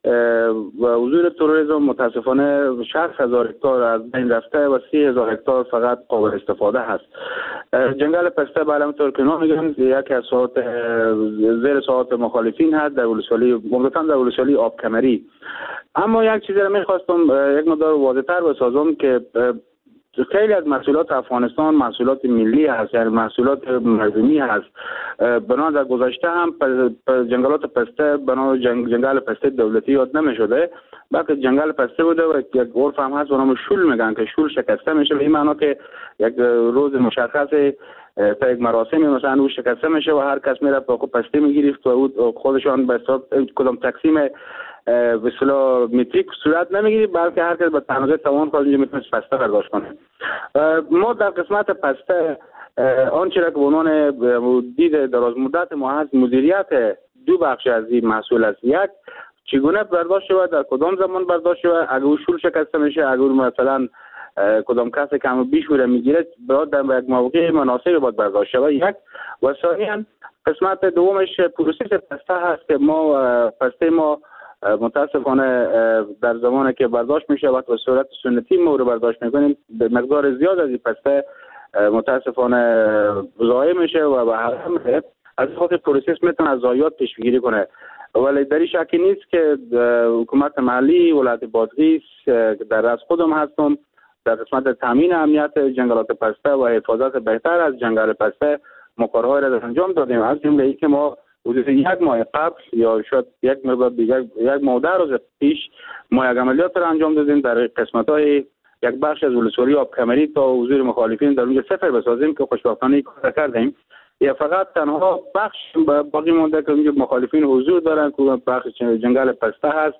و حضور تروریسم متاسفانه شصت هزار هکتار از بین رفته و سی هزار هکتار فقط قابل استفاده هست. جنگل پسته به علامت ترکینا میگن یکی از ساحات زیر ساحات مخالفین هست در ولسوالی، عمدتاً در ولسوالی آب کمری. اما یک چیزی را میخواستم یک مقدار واضح‌تر بسازم که خیلی از محصولات افغانستان محصولات ملی هست، یعنی محصولات مردمی هست. بنا در گذشته هم جنگلات پسته بنا جنگ جنگل پسته دولتی یاد نمی‌شده، بلکه جنگل پسته بوده و یک عرف هم هست و نام شول میگن که شول شکسته میشه، به این معنا که یک روز مشخص تا یک مراسمی مثلا او شکسته میشه و هر کس میره با پسته میگیرفت و خودشان به حساب کدام تقسیم به اصطلاح متریک صورت نمیگیری، بلکه هر کس به تنازع توان خود اینجا میتونه پسته برداشت کنه. ما در قسمت پسته آنچه را که به عنوان دید دراز مدت ما هست مدیریت دو بخش از این محصول است. یک چگونه برداشت شود، در کدام زمان برداشت شود، اگر او شول شکسته میشه، اگر مثلا کدام کسی که همو بیشوره میگیره باید در یک موقع مناسب باید برداشت شود. یک و ثانیاً قسمت دومش پروسس پسته هست که ما پسته ما متاسفانه در زمانی که برداشت میشه وقت به صورت سنتی ما رو برداشت میکنیم به مقدار زیاد از این پسته متاسفانه ضایع میشه و به هر حال از خاطر پروسس میتونه از ضایعات پیشگیری کنه. ولی در این شکی نیست که حکومت محلی ولایت بادغیس در رأس خودم هستم در قسمت تامین امنیت جنگلات پسته و حفاظت بهتر از جنگل پسته مقررهای را انجام دادیم. از جمله اینکه ما حدود یک ماه قبل یا شاید یک مقدار دیگر یک ماه در روز پیش ما یک عملیات را انجام دادیم در قسمت‌های یک بخش از ولسوالی آب کمری تا حضور مخالفین در اونجا صفر بسازیم که خوشبختانه کار کردیم. یا فقط تنها بخش باقی مونده که اونجا مخالفین حضور دارن که بخش جنگل پسته هست.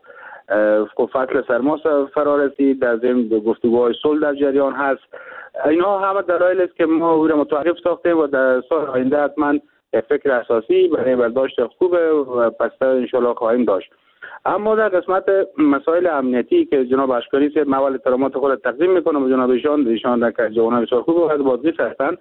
فصل سرما فرا رسید، در ضمن گفتگوهای صلح در جریان هست. اینها همه دلایل است که ما او را متوقف ساختیم و در سال آینده حتما فکر اساسی برای برداشت خوب و پسته انشالله خواهیم داشت. اما در قسمت مسائل امنیتی که جناب اشکاری صاحب موال احترامات خود تقدیم میکنم و جناب ایشان ایشان در جوانان بسیار خوب و از بادغیس هستند.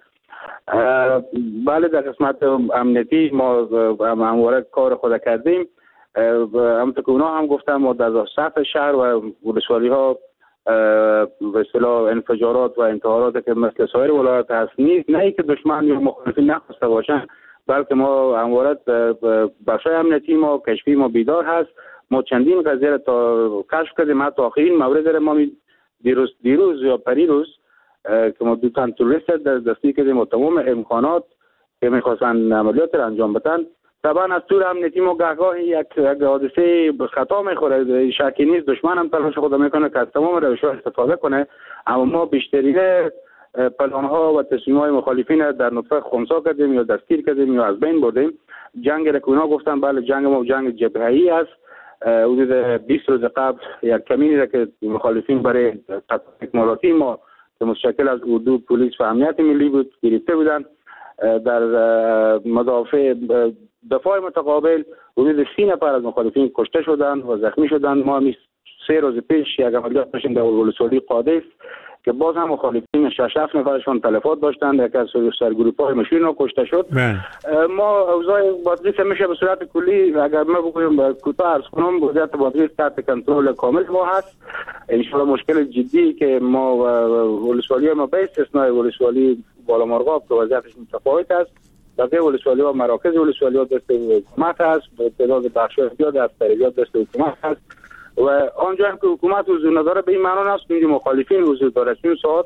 بله در قسمت امنیتی ما همواره کار خود کردیم. همونطور که اونا هم گفتم ما در سطح شهر و ولسوالی ها به اصطلاح انفجارات و انتحارات که مثل سایر ولایات هست نیست، نه اینکه دشمن یا مخالفین نخواسته باشن، بلکه ما همواره بخشای امنیتی ما کشفی ما بیدار هست. ما چندین قضیه را تا کشف کردیم، حتی آخرین مورد را ما دیروز دیروز یا پریروز که ما دو تن توریست در دستی کردیم و تمام امکانات که میخواستن عملیات را انجام بدن. طبعا از طور امنیتی ما گاهی یک حادثه خطا میخوره، شکی نیست دشمن هم تلاش خود میکنه که از تمام روش‌ها استفاده کنه، اما ما بیشترین پلان ها و تصمیم های مخالفین در نطفه خنثی کردیم یا دستگیر کردیم یا از بین بردیم. جنگ را که اونا گفتن بله جنگ ما جنگ جبهه‌ای است. حدود بیست روز قبل یک کمینی را که مخالفین برای اکمالاتی ما که متشکل از اردو، پلیس و امنیت ملی بود گرفته بودن، در مدافع دفاع متقابل حدود سی نفر از مخالفین کشته شدند و زخمی شدند. ما همی سه روز پیش یک عملیات داشتیم در ولسوالی قادس که باز هم مخالفین شش هفت نفرشون تلفات داشتند، یک از سرگروپ‌های مشهور کشته شد. ما اوضاع بادغیس میشه به صورت کلی اگر ما بگویم کوتاه عرض کنم، وضعیت بادغیس تحت کنترل کامل ما هست. ان شاء الله مشکل جدی که ما ولسوالی ما به استثنای ولسوالی بالا مرغاب که وضعیتش متفاوت است، بقیه ولسوالی ها مراکز ولسوالی ها دست حکومت هست، تعداد بخش‌های زیاد از طریقات دست حکومت هست و آنجا هم که حکومت حضور نداره به این معنا نیست که مخالفین حضور داره. چون ساعات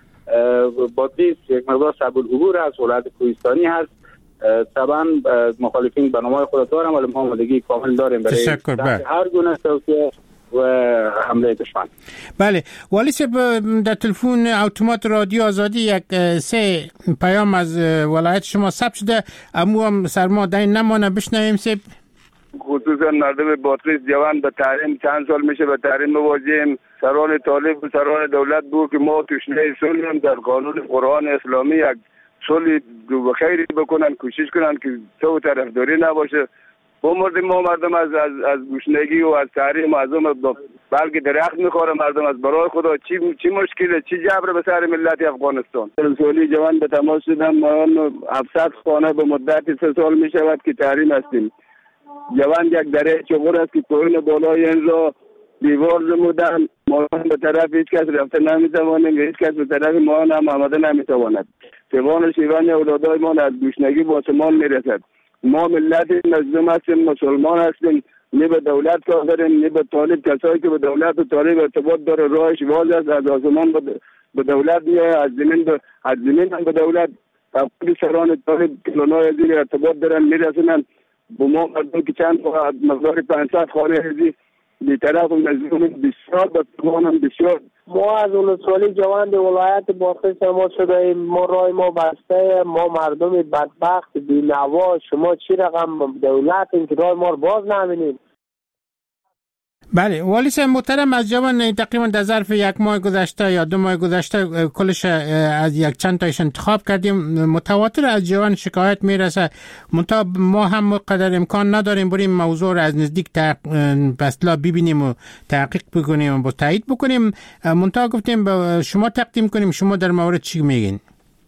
بادغیس یک مقدار صعب العبور است، ولایت کوهستانی هست، طبعا مخالفین برنامه‌های خود دارن ولی ما آمادگی کامل داریم برای هر گونه توصیه و حمله دشمن. بله والی صاحب در تلفن اتومات رادیو آزادی یک سه پیام از ولایت شما ثبت شده، اما هم سرما دین نمانه بشنویم صاحب. خصوصا مردم بادغیس جوان به تحریم چند سال میشه به تحریم مواجهیم. سران طالب و سران دولت بود که ما تشنه صلح در قانون قرآن اسلامی یک صلح بخیری بکنن، کوشش کنن که تو طرفداری نباشه. بمرد ما مردم از از از گشنگی و از تحریم و از اون بلکه درخت میخوره مردم از برای خدا چی چی مشکله، چی جبر به سر ملت افغانستان. رسولی جوان به تماس شدم، ما هفتصد خانه به مدت سه سال میشود که تحریم هستیم. جوان یک دره چغور است که پایین بالای اینجا دیوار زمودن، ما به طرف هیچ کس رفته نمیتوانیم، هیچ کس به طرف ما هم آمده نمیتواند. سوان شیوان اولادای ما از گشنگی با آسمان میرسد. ما ملت مظلوم هستیم، مسلمان هستیم، نه به دولت کار داریم نه به طالب. کسایی که به دولت و طالب ارتباط داره راهش واز است، از آسمان به دولت میاد، از زمین به از زمین هم به دولت. تقریبا سران طالب کلونای از این ارتباط دارن میرسونن با ما مردم که چند مقدار پانصد خانه هزی بی طرف و مظلوم بسیار بسیار بسیار. ما از ولسوالی جوان ولایت بادغیس ما شده، ما رای ما بسته، ما مردم بدبخت بی‌نوا. شما چی رقم دولت این که رای ما رو باز نمینید؟ بله والی صاحب محترم، از جوان تقریبا در ظرف یک ماه گذشته یا دو ماه گذشته کلش از یک چند تایش انتخاب کردیم. متواتر از جوان شکایت میرسه، منتها ما هم قدر امکان نداریم بریم موضوع را از نزدیک اصلا ببینیم و تحقیق بکنیم و با تایید بکنیم. منتها گفتیم به شما تقدیم کنیم، شما در مورد چی میگین؟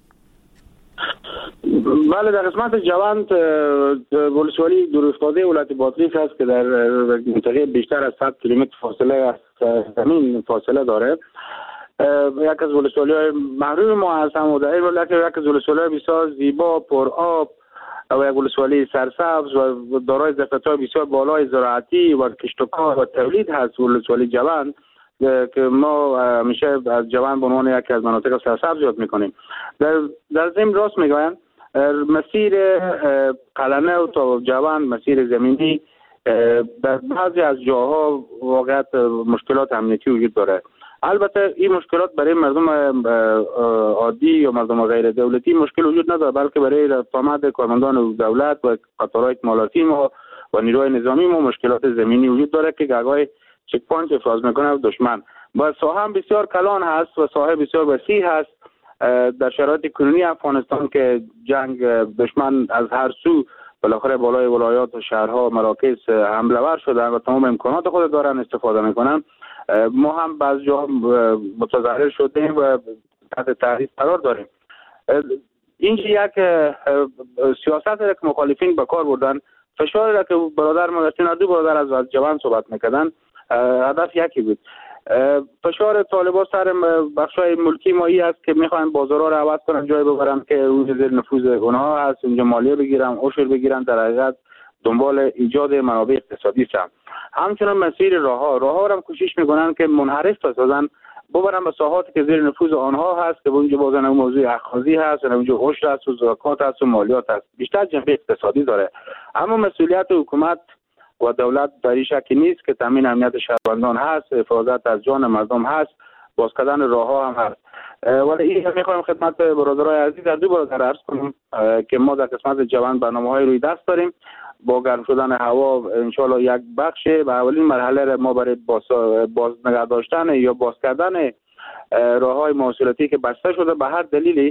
بله در قسمت جوانت ولسوالی دورافتاده ولایت بادغیس هست که در منطقه بیشتر از صد کیلومتر فاصله از زمین فاصله داره. یک از ولسوالی های محروم ما هست هم و در این ولایت یک از ولسوالی های بسیار زیبا پر آب و یک ولسوالی سرسبز و دارای ظرفیت‌های بسیار بالای زراعتی و کشت و کار و تولید هست ولسوالی جوان که ما همیشه از جوان به عنوان یکی از مناطق سرسبز یاد میکنیم. در در ضمن راست میگویم مسیر قلمه و تا جوان مسیر زمینی در بعضی از جاها واقعیت مشکلات امنیتی وجود داره. البته این مشکلات برای مردم عادی یا مردم غیر دولتی مشکل وجود نداره، بلکه برای رفت کارمندان دولت و قطارهای اکمالاتی ما و نیروهای نظامی ما مشکلات زمینی وجود داره که گاهی چک پوینت افراز میکنه دشمن. و ساحه هم بسیار کلان هست و ساحه بسیار وسیع هست در شرایط کنونی افغانستان که جنگ دشمن از هر سو بالاخره بالای ولایات و شهرها و مراکز حمله ور شدن و تمام امکانات خود دارن استفاده میکنن. ما هم بعض جا متضرر شدیم و تحت تهدید قرار داریم. اینجا یک سیاست که مخالفین به کار بردن، فشاری را که برادر ما داشتن، دو برادر از جوان صحبت میکردن، هدف یکی بود. فشار طالبان سر بخشای ملکی ما ای است که میخوان بازارها رو عوض کنن، جای ببرن که اونجا زیر نفوذ اونها هست، اونجا مالیه بگیرن، عشر بگیرن، در حقیقت دنبال ایجاد منابع اقتصادی است. همچنین مسیر راهها راهها هم کوشش میکنن که منحرف بسازن، ببرن به ساحاتی که زیر نفوذ آنها هست که اونجا بازن اون موضوع اخاذی هست، اونجا عشر هست و زکات هست و مالیات هست، بیشتر جنبه اقتصادی داره. اما مسئولیت حکومت و دولت در این شکی نیست که تامین امنیت شهروندان هست، حفاظت از جان مردم هست، باز کردن راهها هم هست. ولی این میخوایم خدمت برادرای عزیز در دو برادر عرض کنم که ما در قسمت جوان برنامه‌های روی دست داریم. با گرم شدن هوا انشالله یک بخش به اولین مرحله ما برای باز, باز نگه داشتن یا باز کردن راههای مواصلاتی که بسته شده به هر دلیلی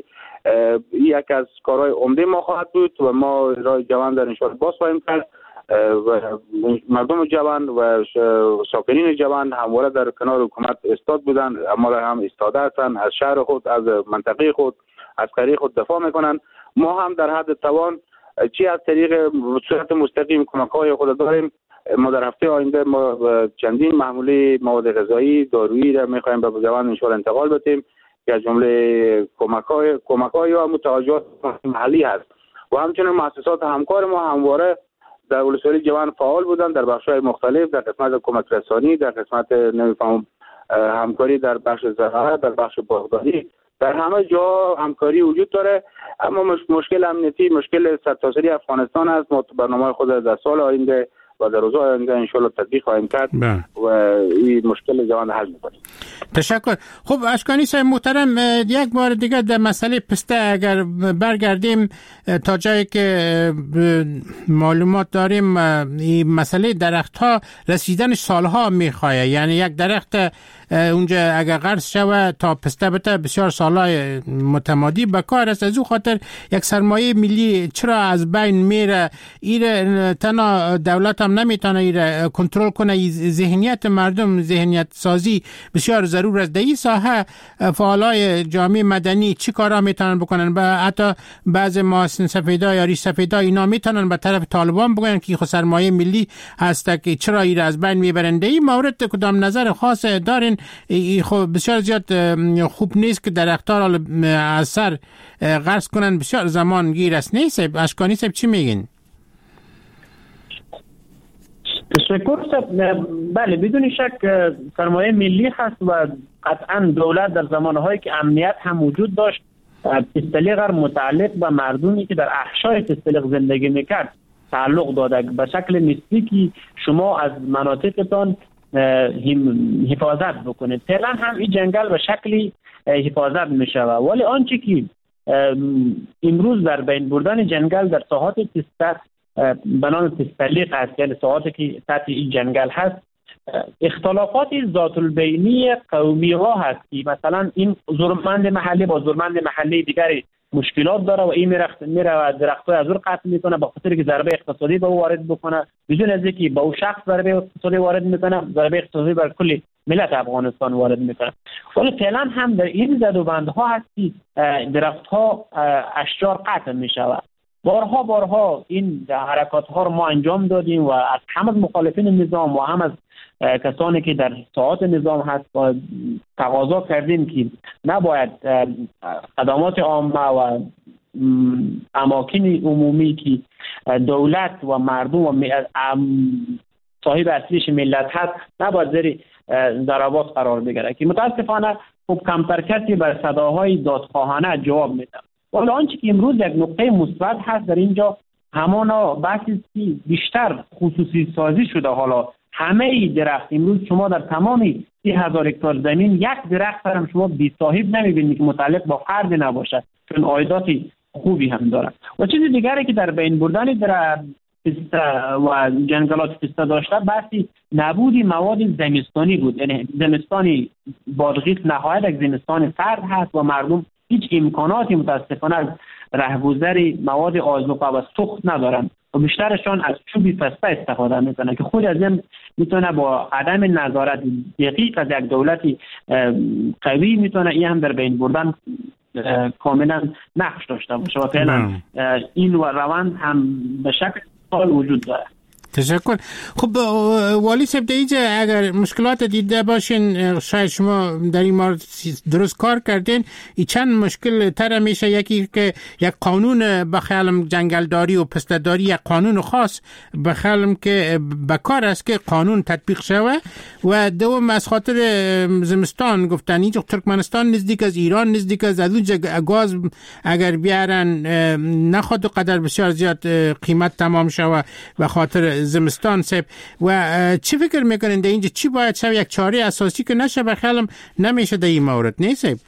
یک از کارهای عمده ما خواهد بود و ما راه جوان در انشالله باز خواهیم کرد و مردم جوان و ساکنین جوان همواره در کنار حکومت استاد بودن، اما هم استاده هستند، از شهر خود، از منطقه خود، از قریه خود دفاع میکنن. ما هم در حد توان چی از طریق صورت مستقیم کمک‌های خود داریم. ما در هفته آینده ما چندین محموله مواد غذایی دارویی را می‌خوایم به جوان ان انتقال بدیم که از جمله کمک‌های کمک‌های و متوجهات محلی هست و همچنین مؤسسات همکار ما همواره در ولسوالی جوان فعال بودن در بخش‌های مختلف، در قسمت کمک رسانی، در قسمت نمی‌فهم همکاری در بخش زراعت، در بخش باغداری، در همه جا همکاری وجود داره. اما مش... مشکل امنیتی مشکل سرتاسری افغانستان است. ما برنامه خود در سال آینده و در روزهای آینده انشالله تطبیق خواهیم کرد و این مشکل جوان حل می‌کنیم. تشکر. خب اشکانی صاحب محترم، یک بار دیگه در مسئله پسته اگر برگردیم تا جایی که معلومات داریم، این مسئله درخت ها رسیدن سالها میخواه، یعنی یک درخت اونجا اگر غرس شوه تا پسته بته بسیار سالهای متمادی به کار است. از او خاطر یک سرمایه ملی چرا از بین میره؟ ایره تنها دولت هم نمیتونه ایره کنترل کنه. ذهنیت مردم، ذهنیت سازی بسیار ضرور است. در این ساحه فعالای جامعه مدنی چی کارا میتونن بکنن؟ و حتی بعض مؤسسین سفیدا یا ریش سفیدا اینا میتونن به طرف طالبان بگن که خود سرمایه ملی هست که چرا ایره از بین میبرن. در این مورد کدام نظر خاص دارین؟ خب بسیار زیاد خوب نیست که درخت‌ها را از سر غرس کنن، بسیار زمان گیر است. نیست اشکانی صاحب چی میگین؟ تشکر صاحب. بله بدون شک سرمایه ملی هست و قطعا دولت در زمانهایی که امنیت هم وجود داشت پستلیق متعلق به مردمی که در احشای پستلیق زندگی میکرد تعلق داده به شکل نسبی که شما از مناطقتان حفاظت بکنید. فعلا هم این جنگل به شکلی حفاظت می شود، ولی آنچه که امروز در بین بردن جنگل در ساحات پسته به نام پستلیق است، یعنی ساحاتی که تحت این جنگل هست، اختلافات ذات البینی قومی ها هست که مثلا این زورمند محلی با زورمند محلی دیگری مشکلات داره و این میره میره درخت‌های از اون قطع میکنه به خاطر که ضربه اقتصادی به او وارد بکنه، بدون از اینکه به او شخص ضربه اقتصادی وارد میکنه، ضربه اقتصادی بر کل ملت افغانستان وارد میکنه. ولی فعلا هم در این زدوبندها هست که درخت‌ها اشجار قطع میشود. بارها بارها این حرکات ها رو ما انجام دادیم و از هم از مخالفین نظام و هم از کسانی که در ساحات نظام هست و تقاضا کردیم که نباید خدمات عامه و اماکن عمومی که دولت و مردم و صاحب اصلیش ملت هست نباید زیر ضربات قرار بگیره که متاسفانه خب کمتر کسی بر صداهای دادخواهانه جواب میده. ولی آنچه که امروز یک نقطه مثبت هست در اینجا همانا بحثی که بیشتر خصوصی سازی شده. حالا همه درخت امروز شما در تمام سی هزار هکتار زمین یک درخت هم شما بی صاحب نمیبینید که متعلق با فرد نباشد، چون عایداتی خوبی هم دارد. و چیز دیگری که در بین بردن در پسته و جنگلات پسته داشته بحثی نبودی مواد زمستانی بود. یعنی زمستانی بادغیس نهایت یک زمستان سرد هست و مردم هیچ امکاناتی متاسفانه از رهگذر مواد آذوقه و سوخت ندارن و بیشترشان از چوبی پسته استفاده میکنن که خود از این میتونه با عدم نظارت دقیق از یک دولتی قوی میتونه این هم در بین بردن کاملا نقش داشته باشه و فعلا این و روند هم به شکل سال وجود داره. تشکر. خب والی صاحب دیگه اگر مشکلات دیده باشین شاید شما در این مورد درست کار کردین، این چند مشکل تر میشه. یکی که یک قانون بخیالم جنگلداری و پسته‌داری، یک قانون خاص بخیالم که بکار است که قانون تطبیق شوه، و دوم از خاطر زمستان گفتن اینجا ترکمنستان نزدیک از ایران، نزدیک از اونجا گاز اگر بیارن نخواد قدر بسیار زیاد قیمت تمام شوه به خاطر زمستان سب. و چی فکر میکنین در اینجا چی باید شوه، یک چاره اساسی که نشه بخیالم نمیشه در این مورد نیست؟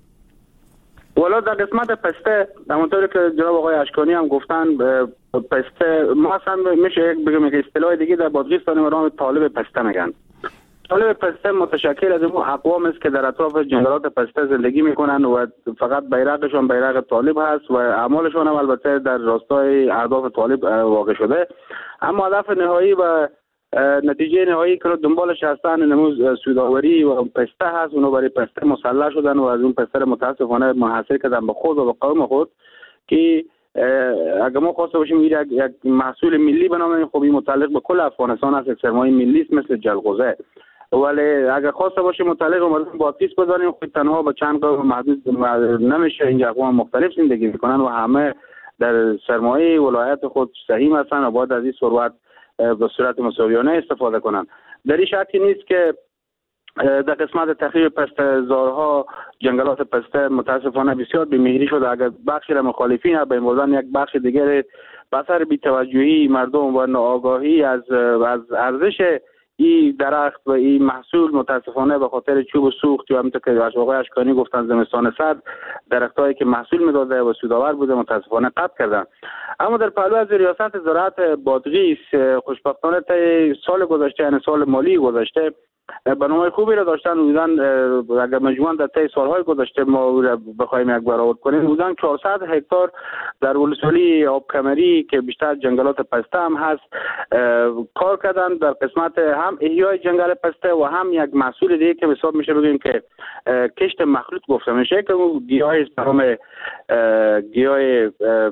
والا در قسمت پسته همونطوری که جناب آقای اشکانی هم گفتن، پسته ما اصلا میشه بگم که اصطلاح دیگه در بادغیس داریم و طالب پسته میگن. طالب پسته متشکل از اون اقوام است که در اطراف جنگلات پسته زندگی میکنن و فقط بیرقشون بیرق طالب هست و اعمالشون هم البته در راستای اهداف طالب واقع شده، اما هدف نهایی و نتیجه نهایی که دنبالش هستن نموز سوداوری و پسته هست. اونو برای پسته مسلح شدن و از اون پسته متاسفانه منحصر کردن به خود و به قوم خود که اگر ما خواسته باشیم یک یک محصول ملی بنامیم، خب این متعلق به کل افغانستان است، یک سرمایه ملی است مثل جلغوزه. ولی اگر خواسته باشیم متعلق به مردم بادغیس بذاریم، خب تنها به چند قوم محدود نمیشه. اینجا اقوام مختلف زندگی میکنن و همه در سرمایه ولایت خود سهیم هستن و باید از این ثروت به صورت مساویانه استفاده کنن. در این شکی نیست که در قسمت تخریب پسته زارها جنگلات پسته متاسفانه بسیار بی‌مهری شده. اگر بخشی را مخالفین به این یک بخش دیگر به اثر بی‌توجهی مردم و ناآگاهی از از ارزش این درخت و این محصول متاسفانه به خاطر چوب سوخت یا همونطور که آقای اشکانی گفتن زمستان سرد درختایی که محصول میداده و سودآور بوده متاسفانه قطع کردن. اما در پهلو از ریاست زراعت بادغیس خوشبختانه تا سال گذشته یعنی سال مالی گذشته برنامه خوبی را داشتن. بودن اگر مجموعاً در طی سالهای گذشته ما بخوایم یک برآورد کنیم بودن چهارصد هکتار در ولسوالی آبکمری که بیشتر جنگلات پسته هم هست کار کردن در قسمت هم احیای جنگل پسته و هم یک محصول دیگه که حساب میشه بگیم که کشت مخلوط گفته میشه که گیاه است به نام گیاه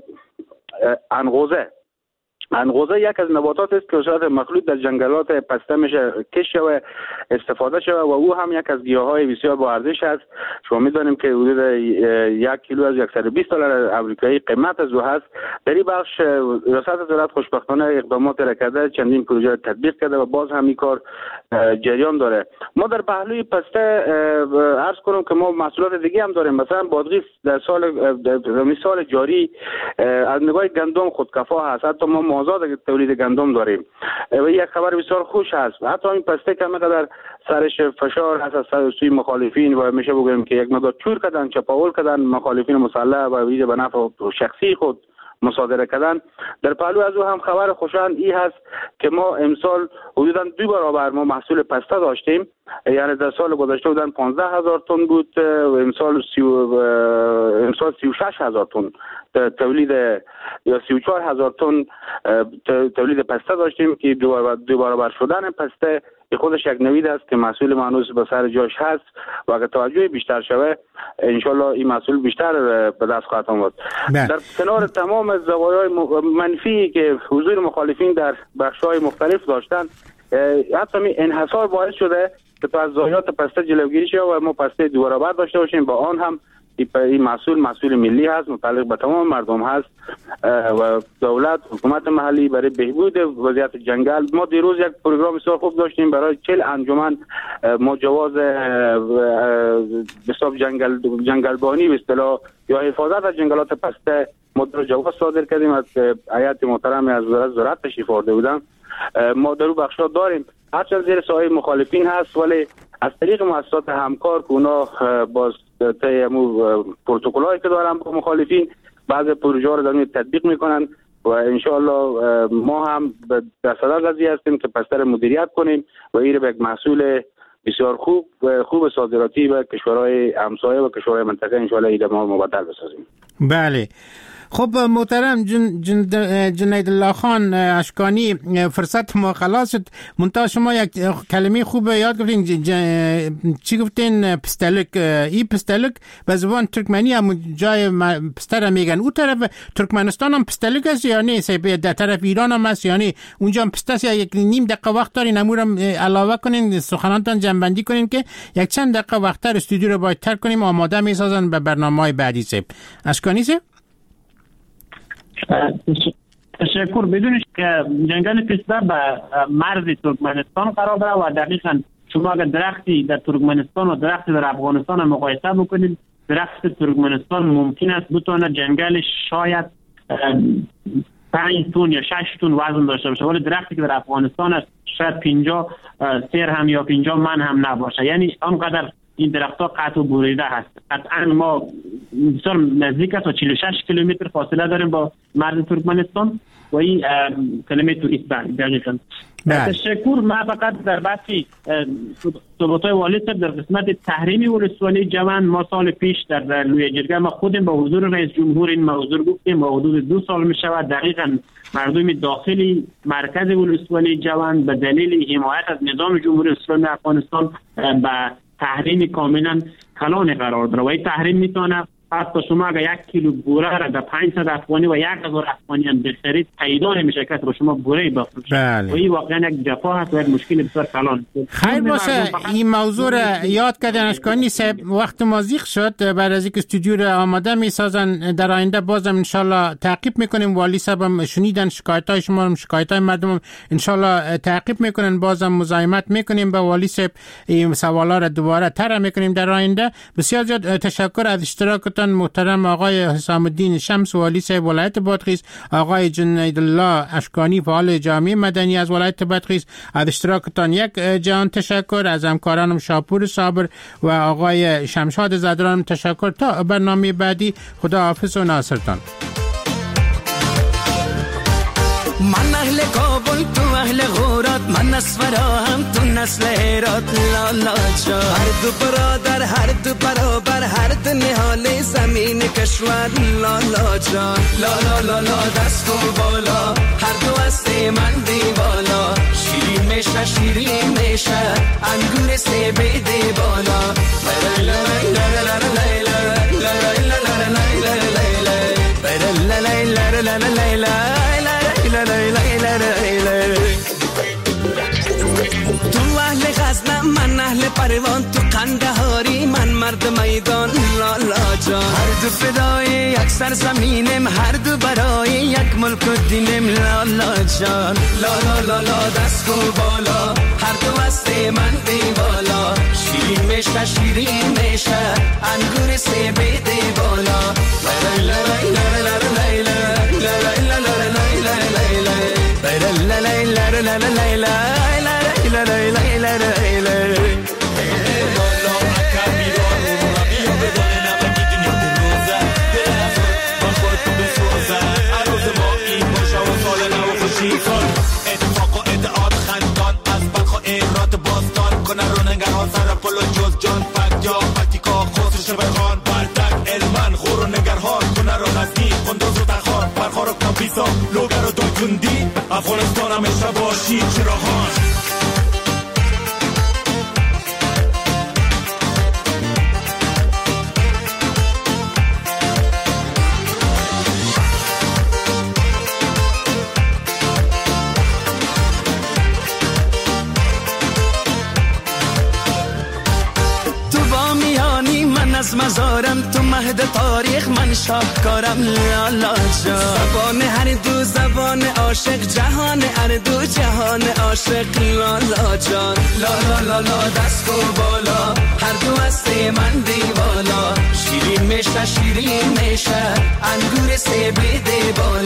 انغوزه. انغوزه یک از نباتات است که به صورت مخلوط در جنگلات پسته میشه کشت و استفاده شده و او هم یک از گیاهای بسیار با ارزش است. شما میدانیم که حدود یک کیلو از صد و بیست دلار آمریکایی قیمت از او هست. در این بخش ریاست زراعت خوشبختانه اقدامات را کرده، چندین پروژه را تطبیق کرده و باز هم این کار جریان داره. ما در پهلوی پسته عرض کنم که ما محصولات دیگه هم داریم. مثلا بادغیس در سال در سال جاری از نگاه گندم خودکفا هست. حتی ما آزاد تولید گندم داریم و یک خبر بسیار خوش هست. حتی این پسته که مقدار سرش فشار هست از سوی مخالفین و میشه بگویم که یک مقدار چور کردن، چپاول کردن مخالفین مسلح و ویژه به نفع شخصی خود مصادره کردن. در پهلو از او هم خبر خوشایند این هست که ما امسال حدوداً دو برابر ما محصول پسته داشتیم. یعنی در سال گذشته بودن پانزده هزار تن بود و امسال سی و امسال سی و شش هزار تن تولید یا سی و چهار هزار تن تولید پسته داشتیم که دو برابر شدن پسته خودش یک نوید است که محصول مانوس به سر جاش هست و اگر توجه بیشتر شوه انشالله این محصول بیشتر به دست خواهد آمد. در کنار تمام زوایای منفی که حضور مخالفین در بخش‌های مختلف داشتن، حتی می انحصار باعث شده که از ضایعات پسته جلوگیری شه و ما پسته دو برابر داشته باشیم. با آن هم این محصول محصول ملی هست، متعلق به تمام مردم هست و دولت حکومت محلی برای بهبود وضعیت جنگل. ما دیروز یک پروگرام بسیار خوب داشتیم برای چهل انجمن ما جواز بساب جنگل جنگلبانی به اصطلاح یا حفاظت از جنگلات پسته ما در جواز صادر کردیم. از هیئت محترم از وزارت زراعت تشریف آورده بودن. ما در اون بخشا داریم هرچند زیر سایه مخالفین هست، ولی از طریق مؤسسات همکار که اونا باز تیمو پروتکل‌هایی که دارن با مخالفین بعض پروژه ها رو دارن تطبیق میکنن و انشاءالله ما هم در صدر قضیه هستیم که پسته رو مدیریت کنیم و این رو به یک محصول بسیار خوب خوب صادراتی به کشورهای همسایه و کشورهای منطقه انشاءالله ایده ما مبادل بسازیم. بله. خب محترم جن جن جنید الله خان اشکانی، فرصت ما خلاص شد. منتها شما یک کلمه خوب یاد گفتین، چی گفتین؟ پستلک. این پستلک به زبان ترکمنی هم جای پستر میگن. اون طرف ترکمنستان هم پستلک است یا نه؟ در طرف ایران هم است یا نه؟ اونجا هم پستاس. یا یک نیم دقیقه وقت دارین امورم علاوه کنین، سخنانتان جنبندی کنین که یک چند دقیقه وقت‌تر استودیو رو باید تر کنیم، آماده میسازن به برنامه‌های بعدی. سه اشکانی سه تشکر. بدونید که جنگل پسته به مرز ترکمنستان قرار داره و دقیقاً شما اگر درختی در ترکمنستان و درختی در افغانستان مقایسه بکنید، درخت ترکمنستان ممکن است بتونه جنگلش شاید پنج تن یا شش تن وزن داشته باشه، ولی درختی که در افغانستان است شاید پنجاه سیر هم یا پنجاه من هم نباشه. یعنی آنقدر این درخت‌ها قطع و بریده هست. قطعا ما بسیار نزدیک است و چهل و شش کیلومتر فاصله داریم با مرز ترکمنستان و این کیلومتر ایستان دقیقاً. تشکر. ما فقط در بحثی صحبت‌های والد صاحب در قسمت تحریمی ولسوالی جوان، ما سال پیش در لوی جرگه ما خودم با حضور رئیس جمهور این موضوع گفتیم، با حدود دو سال می شود دقیقاً مردم داخلی مرکز ولسوالی جوان به دلیل حمایت از نظام جمهوری اسلامی افغانستان به تحریم کاملا کلان قرار داره و این تحریم میتونه حتی شما اگر یک کیلو بوره را در پانصد افغانی و یک هزار افغانی هم بخرید پیدا نمیشه که با شما بوره بفروشید. و این واقعا یک جفا هست و یک مشکل بسیار کلان. خیر باشه این موضوع را یاد کردن اشکانی صاحب. وقت ما زیغ شد، بعد از اینکه استودیو را آماده میسازن در آینده بازم انشالله تعقیب میکنیم. والی صاحب هم شنیدن شکایت های شما هم، شکایت های مردم هم انشالله تعقیب میکنن، بازم مزاحمت میکنیم با والی صاحب، این سوالا را دوباره طرح میکنیم در آینده. بسیار زیاد تشکر از اشتراکتان محترم آقای حسام الدین شمس والی صاحب ولایت بادغیس، آقای جنید الله اشکانی فعال جامعه مدنی از ولایت بادغیس. از اشتراکتان یک جهان تشکر. از همکارانم شاپور صابر و آقای شمشاد زدران تشکر. تا برنامه بعدی خدا حافظ و ناصرتان. من اهل کابل تو اهل غورات، من اسفرا هم تو نسل هرات. لالا جا هر دو برادر هر دو برابر هر دو نهال زمین کشور. لالا جا لالا لالا دست و بالا هر دو است من دیوالا. شیرین میشه شیرین میشه انگور سه بیده بالا. لا لا لا لا لا لا لا لا لا تو اهل غزنم من اهل پروان، تو قندهاری من مرد میدان. لالا جان هر دو فدای یک سرزمینم، هر دو برای یک ملک و دینم. لالا جان لالا لالا دست و بالا هر دو است من دیوالا. شیرین میشه شیرین میشه انگور سه بیده بالا. لا لا لا لا لا اتفاق و ادعاد خندان از بلخ و ایرات باستان کنه رو نگرها سر پل و جز جان فک یا فتیکا خسر شبه خان بردک علمن خور و نگرها کنه رو نزدی خندوز و تخار برخار و کمپیسا لوگر و دویتوندی افغانستان همیشه باشی چراغان. از مزارم تو مهد تاریخ من شاهکارم. لالا جا زبان هر دو زبان عاشق، جهان هر دو جهان عاشق. لالا جان لالا لالا دست و بالا هر دو است من دیوالا. شیرین میشه شیرین میشه انگور سه بیده بالا.